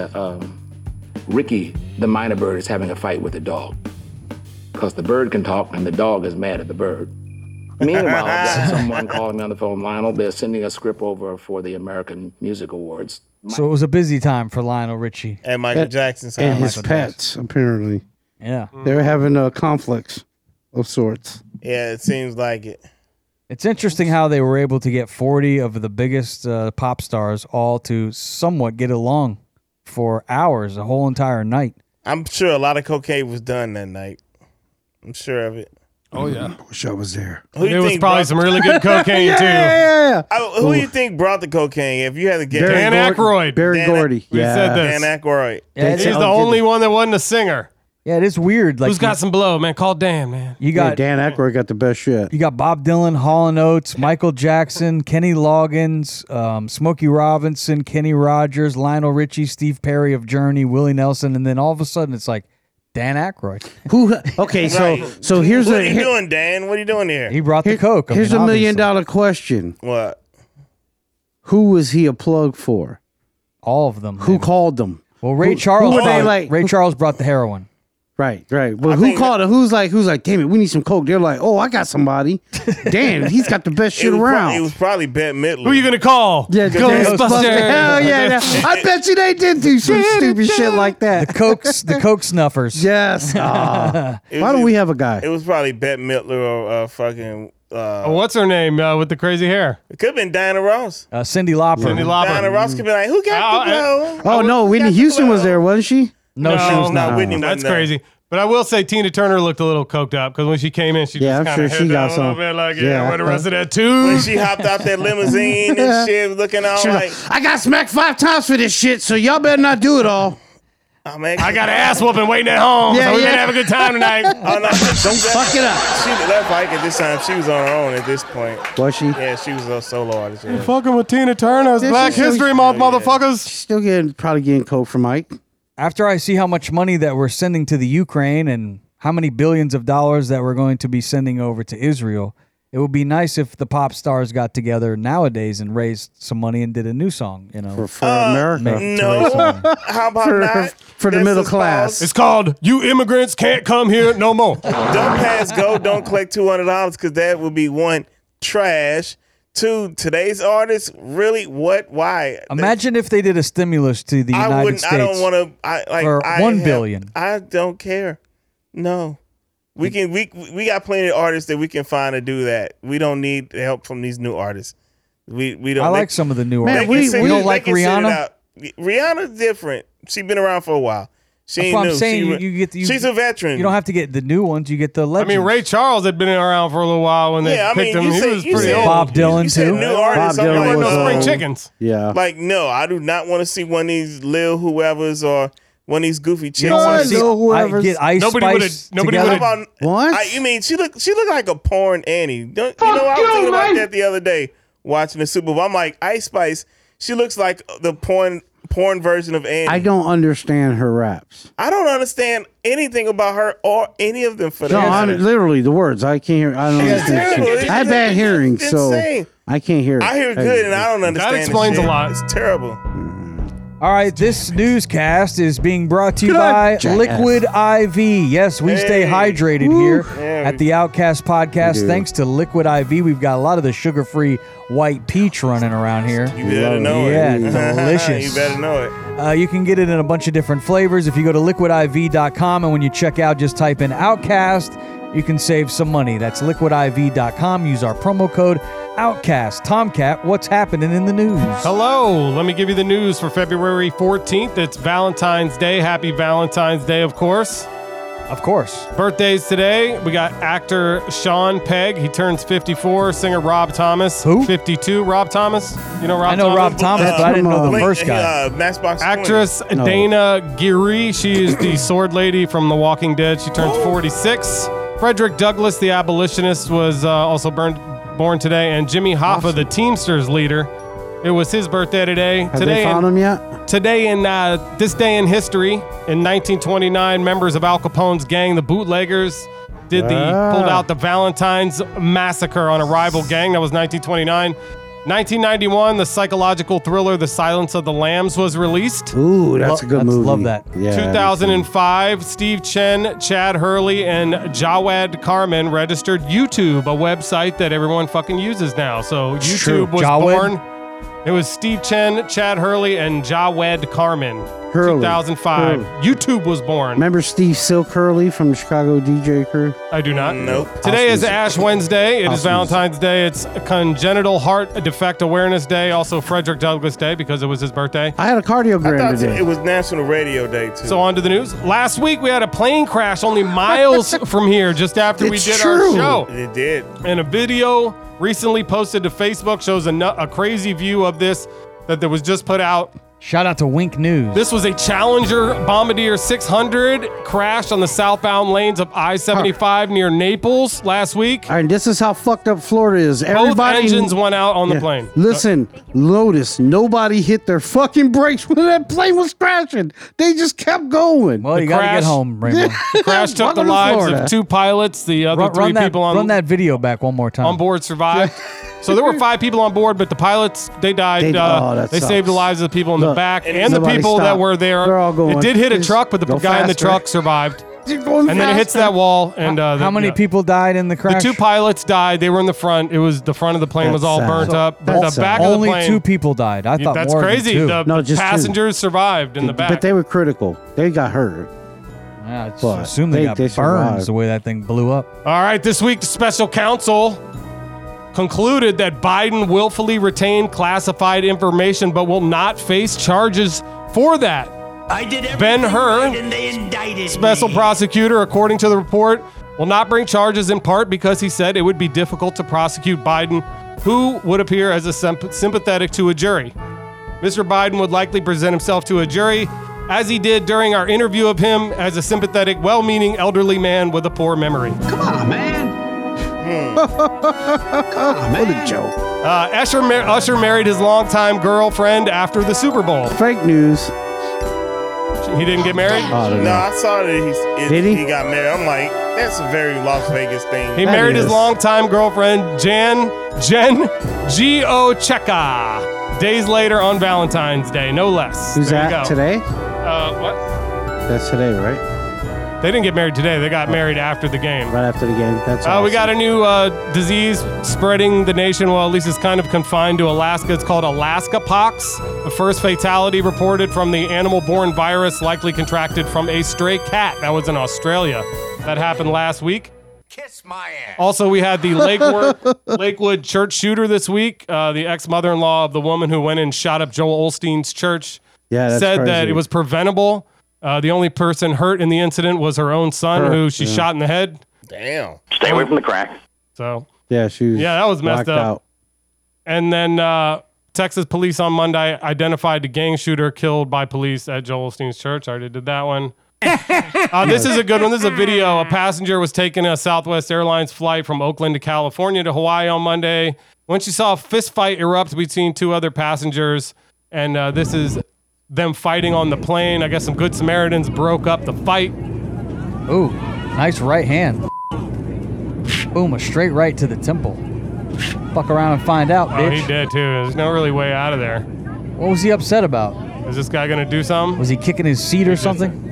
Ricky, the minor bird, is having a fight with the dog. Because the bird can talk and the dog is mad at the bird. Meanwhile, I've got someone calling me on the phone, Lionel. They're sending a script over for the American Music Awards. So it was a busy time for Lionel Richie. And Michael Jackson's And house. his pets, apparently. Yeah. They were having conflicts of sorts. Yeah, it seems like it. It's interesting how they were able to get 40 of the biggest pop stars all to somewhat get along for hours, a whole entire night. I'm sure a lot of cocaine was done that night. I'm sure of it. Oh, yeah. Wish I was there. Who There was probably some really good cocaine, too. Yeah. Who do you think brought the cocaine? If you had to get Dan Aykroyd. Barry Dan- Gordy. We Yeah. said this. Dan Aykroyd. Yeah, He's the only one that wasn't a singer. Yeah, it is weird. Like Who's got some blow, man? Call Dan, man. you Yeah, got Dan Aykroyd got the best shit. you got Bob Dylan, Hall & Oates, Michael Jackson, Kenny Loggins, Smokey Robinson, Kenny Rogers, Lionel Richie, Steve Perry of Journey, Willie Nelson, and then all of a sudden it's like Dan Aykroyd. Who? Okay, Right. so here's What a are you doing, Dan? What are you doing here? He brought the coke. I here's mean, $1 million obviously. question. What? Who was he a plug for? All of them. Who called them? Well, Ray who Charles. were they brought- like- Ray Charles brought the heroin. Right. Well, I who think called it? Who's like, damn it, we need some coke. They're like, oh, I got somebody. Damn, he's got the best shit around. It was probably Bette Midler. Who are you going to call? Yeah, Ghostbusters. Hell yeah. I bet you they did do some stupid shit like that. The coke snuffers. Yes. Why don't we have a guy? It was probably Bette Midler or fucking. What's her name with the crazy hair? It could have been Diana Ross. Cindy Lauper. Cindy Lauper. Diana Ross could be like, who got the blow? Oh, no, Whitney Houston was there, wasn't she? No, she was not. Whitney That's wasn't there. crazy. But I will say Tina Turner looked a little coked up because when she came in, she Yeah, just I'm kind of sure she hit got that a little some. bit like, Yeah. where the rest of that When too. she hopped out that limousine and shit, looking all She was like. like, I got smacked 5 times for this shit, so y'all better not do it all. Oh, man. I got an ass whooping waiting at home, Yeah, so we're yeah. gonna have a good time tonight. Oh, no, Don't fuck it up. She left Ike at this time. She was on her own at this point. Was she? Yeah, she was a solo artist. Yeah. Fucking with Tina Turner. It's This Black is so- History Month, Yeah, yeah. motherfuckers. Still probably getting coke from Mike. After I see how much money that we're sending to the Ukraine and how many billions of dollars that we're going to be sending over to Israel, it would be nice if the pop stars got together nowadays and raised some money and did a new song, you know. For America. No. How about not? For the This middle is class. It's called "You Immigrants Can't Come Here No More." Don't pass go. Don't collect $200 because that would be one, trash. Two, today's artists, really? What? Why? Imagine if they did a stimulus to the I United wouldn't. States. I don't want to. for $1 billion. I don't care. No, we can. We got plenty of artists that we can find to do that. We don't need help from these new artists. We don't. I like some of the new Man, artists. we You don't they like can send it Rihanna? out. Rihanna's different. She's been around for a while. She That's ain't what new. I'm saying. You get she's a veteran. You don't have to get the new ones. You get the I legends. mean, Ray Charles had been around for a little while when they Yeah, I picked mean, him. you He said- was you pretty said- old. Bob Dylan You said too. new artists. Bob I'm Dylan like, There was were no spring old. chickens. Yeah. Like, no, I do not want to see one of these Lil whoever's or one of these goofy chicks. You don't want I to see know whoever's- get Ice Nobody Spice would've- nobody together? How about What? you mean she looked like a porn Annie? You know, I was thinking about that the other day watching the Super Bowl. I'm like, Ice Spice. She looks like the porn version of Annie. I don't understand her raps. I don't understand anything about her or any of them for No, that I'm matter. literally the words. I can't hear. I don't It's understand. terrible. shit. It's I have bad just- hearing, it's so insane. I can't hear. I hear good and I don't understand. this explains a shit. lot. It's terrible. All right, this newscast is being brought to you Good by jackass. Liquid IV. Yes, we stay Hey. hydrated here Yeah, at the Outcast Podcast. We do. Thanks to Liquid IV, we've got a lot of the sugar-free white peach running around here. You better know it. Yeah, delicious. You better know it. You can get it in a bunch of different flavors if you go to liquidiv.com, and when you check out, just type in Outcast. You can save some money. That's liquidiv.com. Use our promo code Outcast. Tomcat, what's happening in the news? Hello, let me give you the news for February 14th. It's Valentine's Day. Happy Valentine's Day, of course. Of course. Birthdays today. We got actor Sean Pegg. He turns 54. Singer Rob Thomas. Who? 52. Rob Thomas. You know Rob I know Thomas? Rob Thomas, but I didn't know the Blink, first guy. Matchbox 20. Actress Dana Geary. She is the sword lady from The Walking Dead. She turns 46. Frederick Douglass, the abolitionist, was also born today. And Jimmy Hoffa, the Teamsters leader. It was his birthday today. Have they found him yet? Today in this day in history, in 1929, members of Al Capone's gang, the Bootleggers, pulled out the Valentine's Massacre on a rival gang. That was 1929. 1991, the psychological thriller The Silence of the Lambs was released. Ooh, that's a good movie. Love that. Yeah. 2005, Steve Chen, Chad Hurley, and Jawed Carmen registered YouTube, a website that everyone fucking uses now. So True. YouTube was Jawed? born. It was Steve Chen, Chad Hurley, and Jawed Carmen. Hurley. 2005. Hurley. YouTube was born. Remember Steve Silk Hurley from the Chicago DJ crew? I do not. Nope. Today is House Ash Wednesday. It House is Valentine's Day. It's Congenital Heart Defect Awareness Day. Also Frederick Douglass Day because it was his birthday. I had a I cardiogram thought today. it was National Radio Day too. So on to the news. Last week we had a plane crash only miles from here just after we It's did true. our show. it did. And a video recently posted to Facebook shows a crazy view of this that there was just put out. Shout out to Wink News. This was a Challenger Bombardier 600 crashed on the southbound lanes of I-75 near Naples last week. All right, this is how fucked up Florida is. Both Everybody engines went out on the Yeah. plane. Listen, Lotus, nobody hit their fucking brakes when that plane was crashing. They just kept going. well, the you got to crash- get home, Rainbow. The crash took the Welcome to lives Florida. of 2 pilots. The other run, 3 run that, people run that video back one more time. on board survived. So there were 5 people on board, but the pilots, they died. That They sucks. saved the lives of the people in the Look, back and and the nobody people that stopped. were there. They're all going, It did hit a "Just truck, but the go guy in the faster." truck survived. You're going And then it hits faster. that wall. And How many people died in the The crash? 2 pilots died. They were in the front. It was the front of the plane was That's all sad. burnt up. That's The sad. back of Only the plane. 2 people died. I thought That's more crazy. than 2. The No, just 2. passengers survived in the back. But they were critical. They got hurt. Yeah, I But assume they they- got they burns survived. the way that thing blew up. All right, this week the special counsel concluded that Biden willfully retained classified information but will not face charges for that. I did everything Ben Hur, right and they indicted special me. prosecutor, according to the report, will not bring charges in part because he said it would be difficult to prosecute Biden, who would appear as a sympathetic to a jury. Mr. Biden would likely present himself to a jury as he did during our interview of him as a sympathetic, well-meaning elderly man with a poor memory. Come on, man. What a joke. Usher married his longtime girlfriend after the Super Bowl. Fake news. He didn't get married? No, I saw that Did he? he got married. I'm like, that's a very Las Vegas thing. He married his longtime girlfriend, Jen Giocheka, days later on Valentine's Day, no less. Who's There you that go. today? What? That's today, right? They didn't get married today. They got married after the game. Right after the game. That's awesome. We got a new disease spreading the nation. Well, at least it's kind of confined to Alaska. It's called Alaska pox. The first fatality reported from the animal-borne virus, likely contracted from a stray cat. That was in Australia. That happened last week. Kiss my ass. Also, we had the Lakewood church shooter this week. The ex-mother-in-law of the woman who went and shot up Joel Osteen's church that's said that crazy. it was preventable. The only person hurt in the incident was her own son, who she shot in the head. Damn. Stay away from the crack. So Yeah, she was that was messed blacked up. out. And then Texas police on Monday identified the gang shooter killed by police at Joel Osteen's church. I already did that one. This is a good one. This is a video. A passenger was taking a Southwest Airlines flight from Oakland to California to Hawaii on Monday when she saw a fist fight erupt between two other passengers. And this is them fighting on the plane. I guess some Good Samaritans broke up the fight. Ooh, nice right hand. Boom, a straight right to the temple. Fuck around and find out, Oh, bitch. he did too. There's no really way out of there. What was he upset about? Is this guy gonna do something? Was he kicking his seat or something?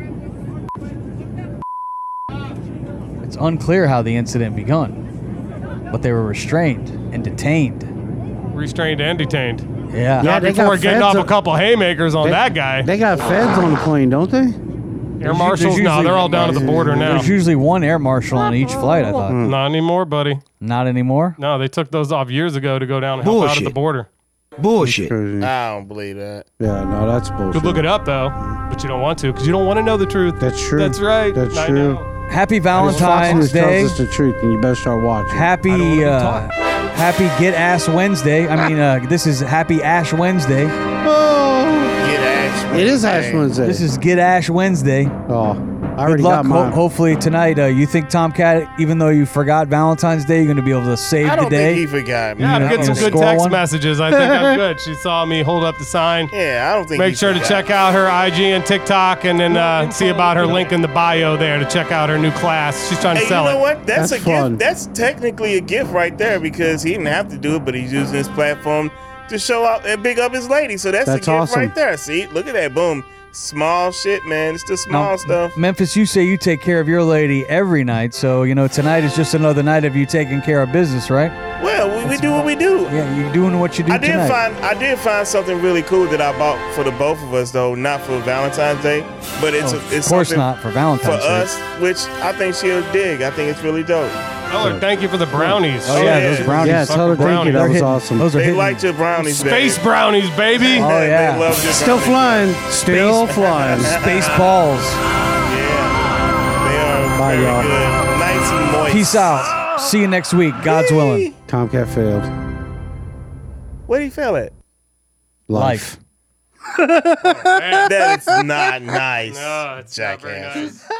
It's unclear how the incident begun, but they were restrained and detained. Restrained and detained. Yeah. Not they before got getting feds off a couple haymakers on that guy. They got feds on the plane, don't they? Air marshals? No, they're all down at the border now. There's usually one air marshal on each flight, I thought. Not anymore, buddy. Not anymore? No, they took those off years ago to go down and help out at the Bullshit. border. Bullshit. I don't believe that. Yeah, no, that's bullshit. Could look it up though, but you don't want to because you don't want to know the truth. That's true. That's right. That's I true. know. Happy Fox Valentine's News Day. tells us the truth, and you better start watching. Happy Get Ass Wednesday. I mean, this is Happy Ash Wednesday. Get Ash. It is Ash Wednesday. This is Get Ash Wednesday. Oh, I Good already luck. got mine. Hopefully tonight, you think Tomcat, even though you forgot Valentine's Day, you're going to be able to save I the don't day? think he forgot. Yeah, I'm You getting some gonna good score text one? messages. I think I'm good. She saw me hold up the sign. Yeah, I don't think. Make he sure to forgot. check out her IG and TikTok, and then see about her link in the bio there to check out her new class. She's trying to Hey, sell you know it. what? That's That's a fun. gift. That's technically a gift right there because he didn't have to do it, but he's using his platform to show out and big up his lady. So that's a gift awesome. right there. See, look at that. Boom. Small shit, man. It's the small Now, stuff. Memphis, you say you take care of your lady every night, so tonight is just another night of you taking care of business, right? Well, we do what we do. Yeah, you're doing what you do I did tonight. find something really cool that I bought for the both of us though, not for Valentine's Day, but it's of it's course something not for Valentine's for Day. us, which I think she'll dig. I think it's really dope. Tell her thank you for the brownies. Oh, yeah, those brownies. Yeah, tell her thank you. That They're was hitting- awesome. Those are They hitting. liked your brownies, Space baby. brownies, baby. Oh, yeah. They love your Still brownies. flying. Still flying. Space balls. Yeah, they are Bye, very y'all. good, nice and moist. Peace out. See you next week. God's willing. Tomcat failed. Where'd he fail at? Life. That is not nice. No, it's not very jackass. nice.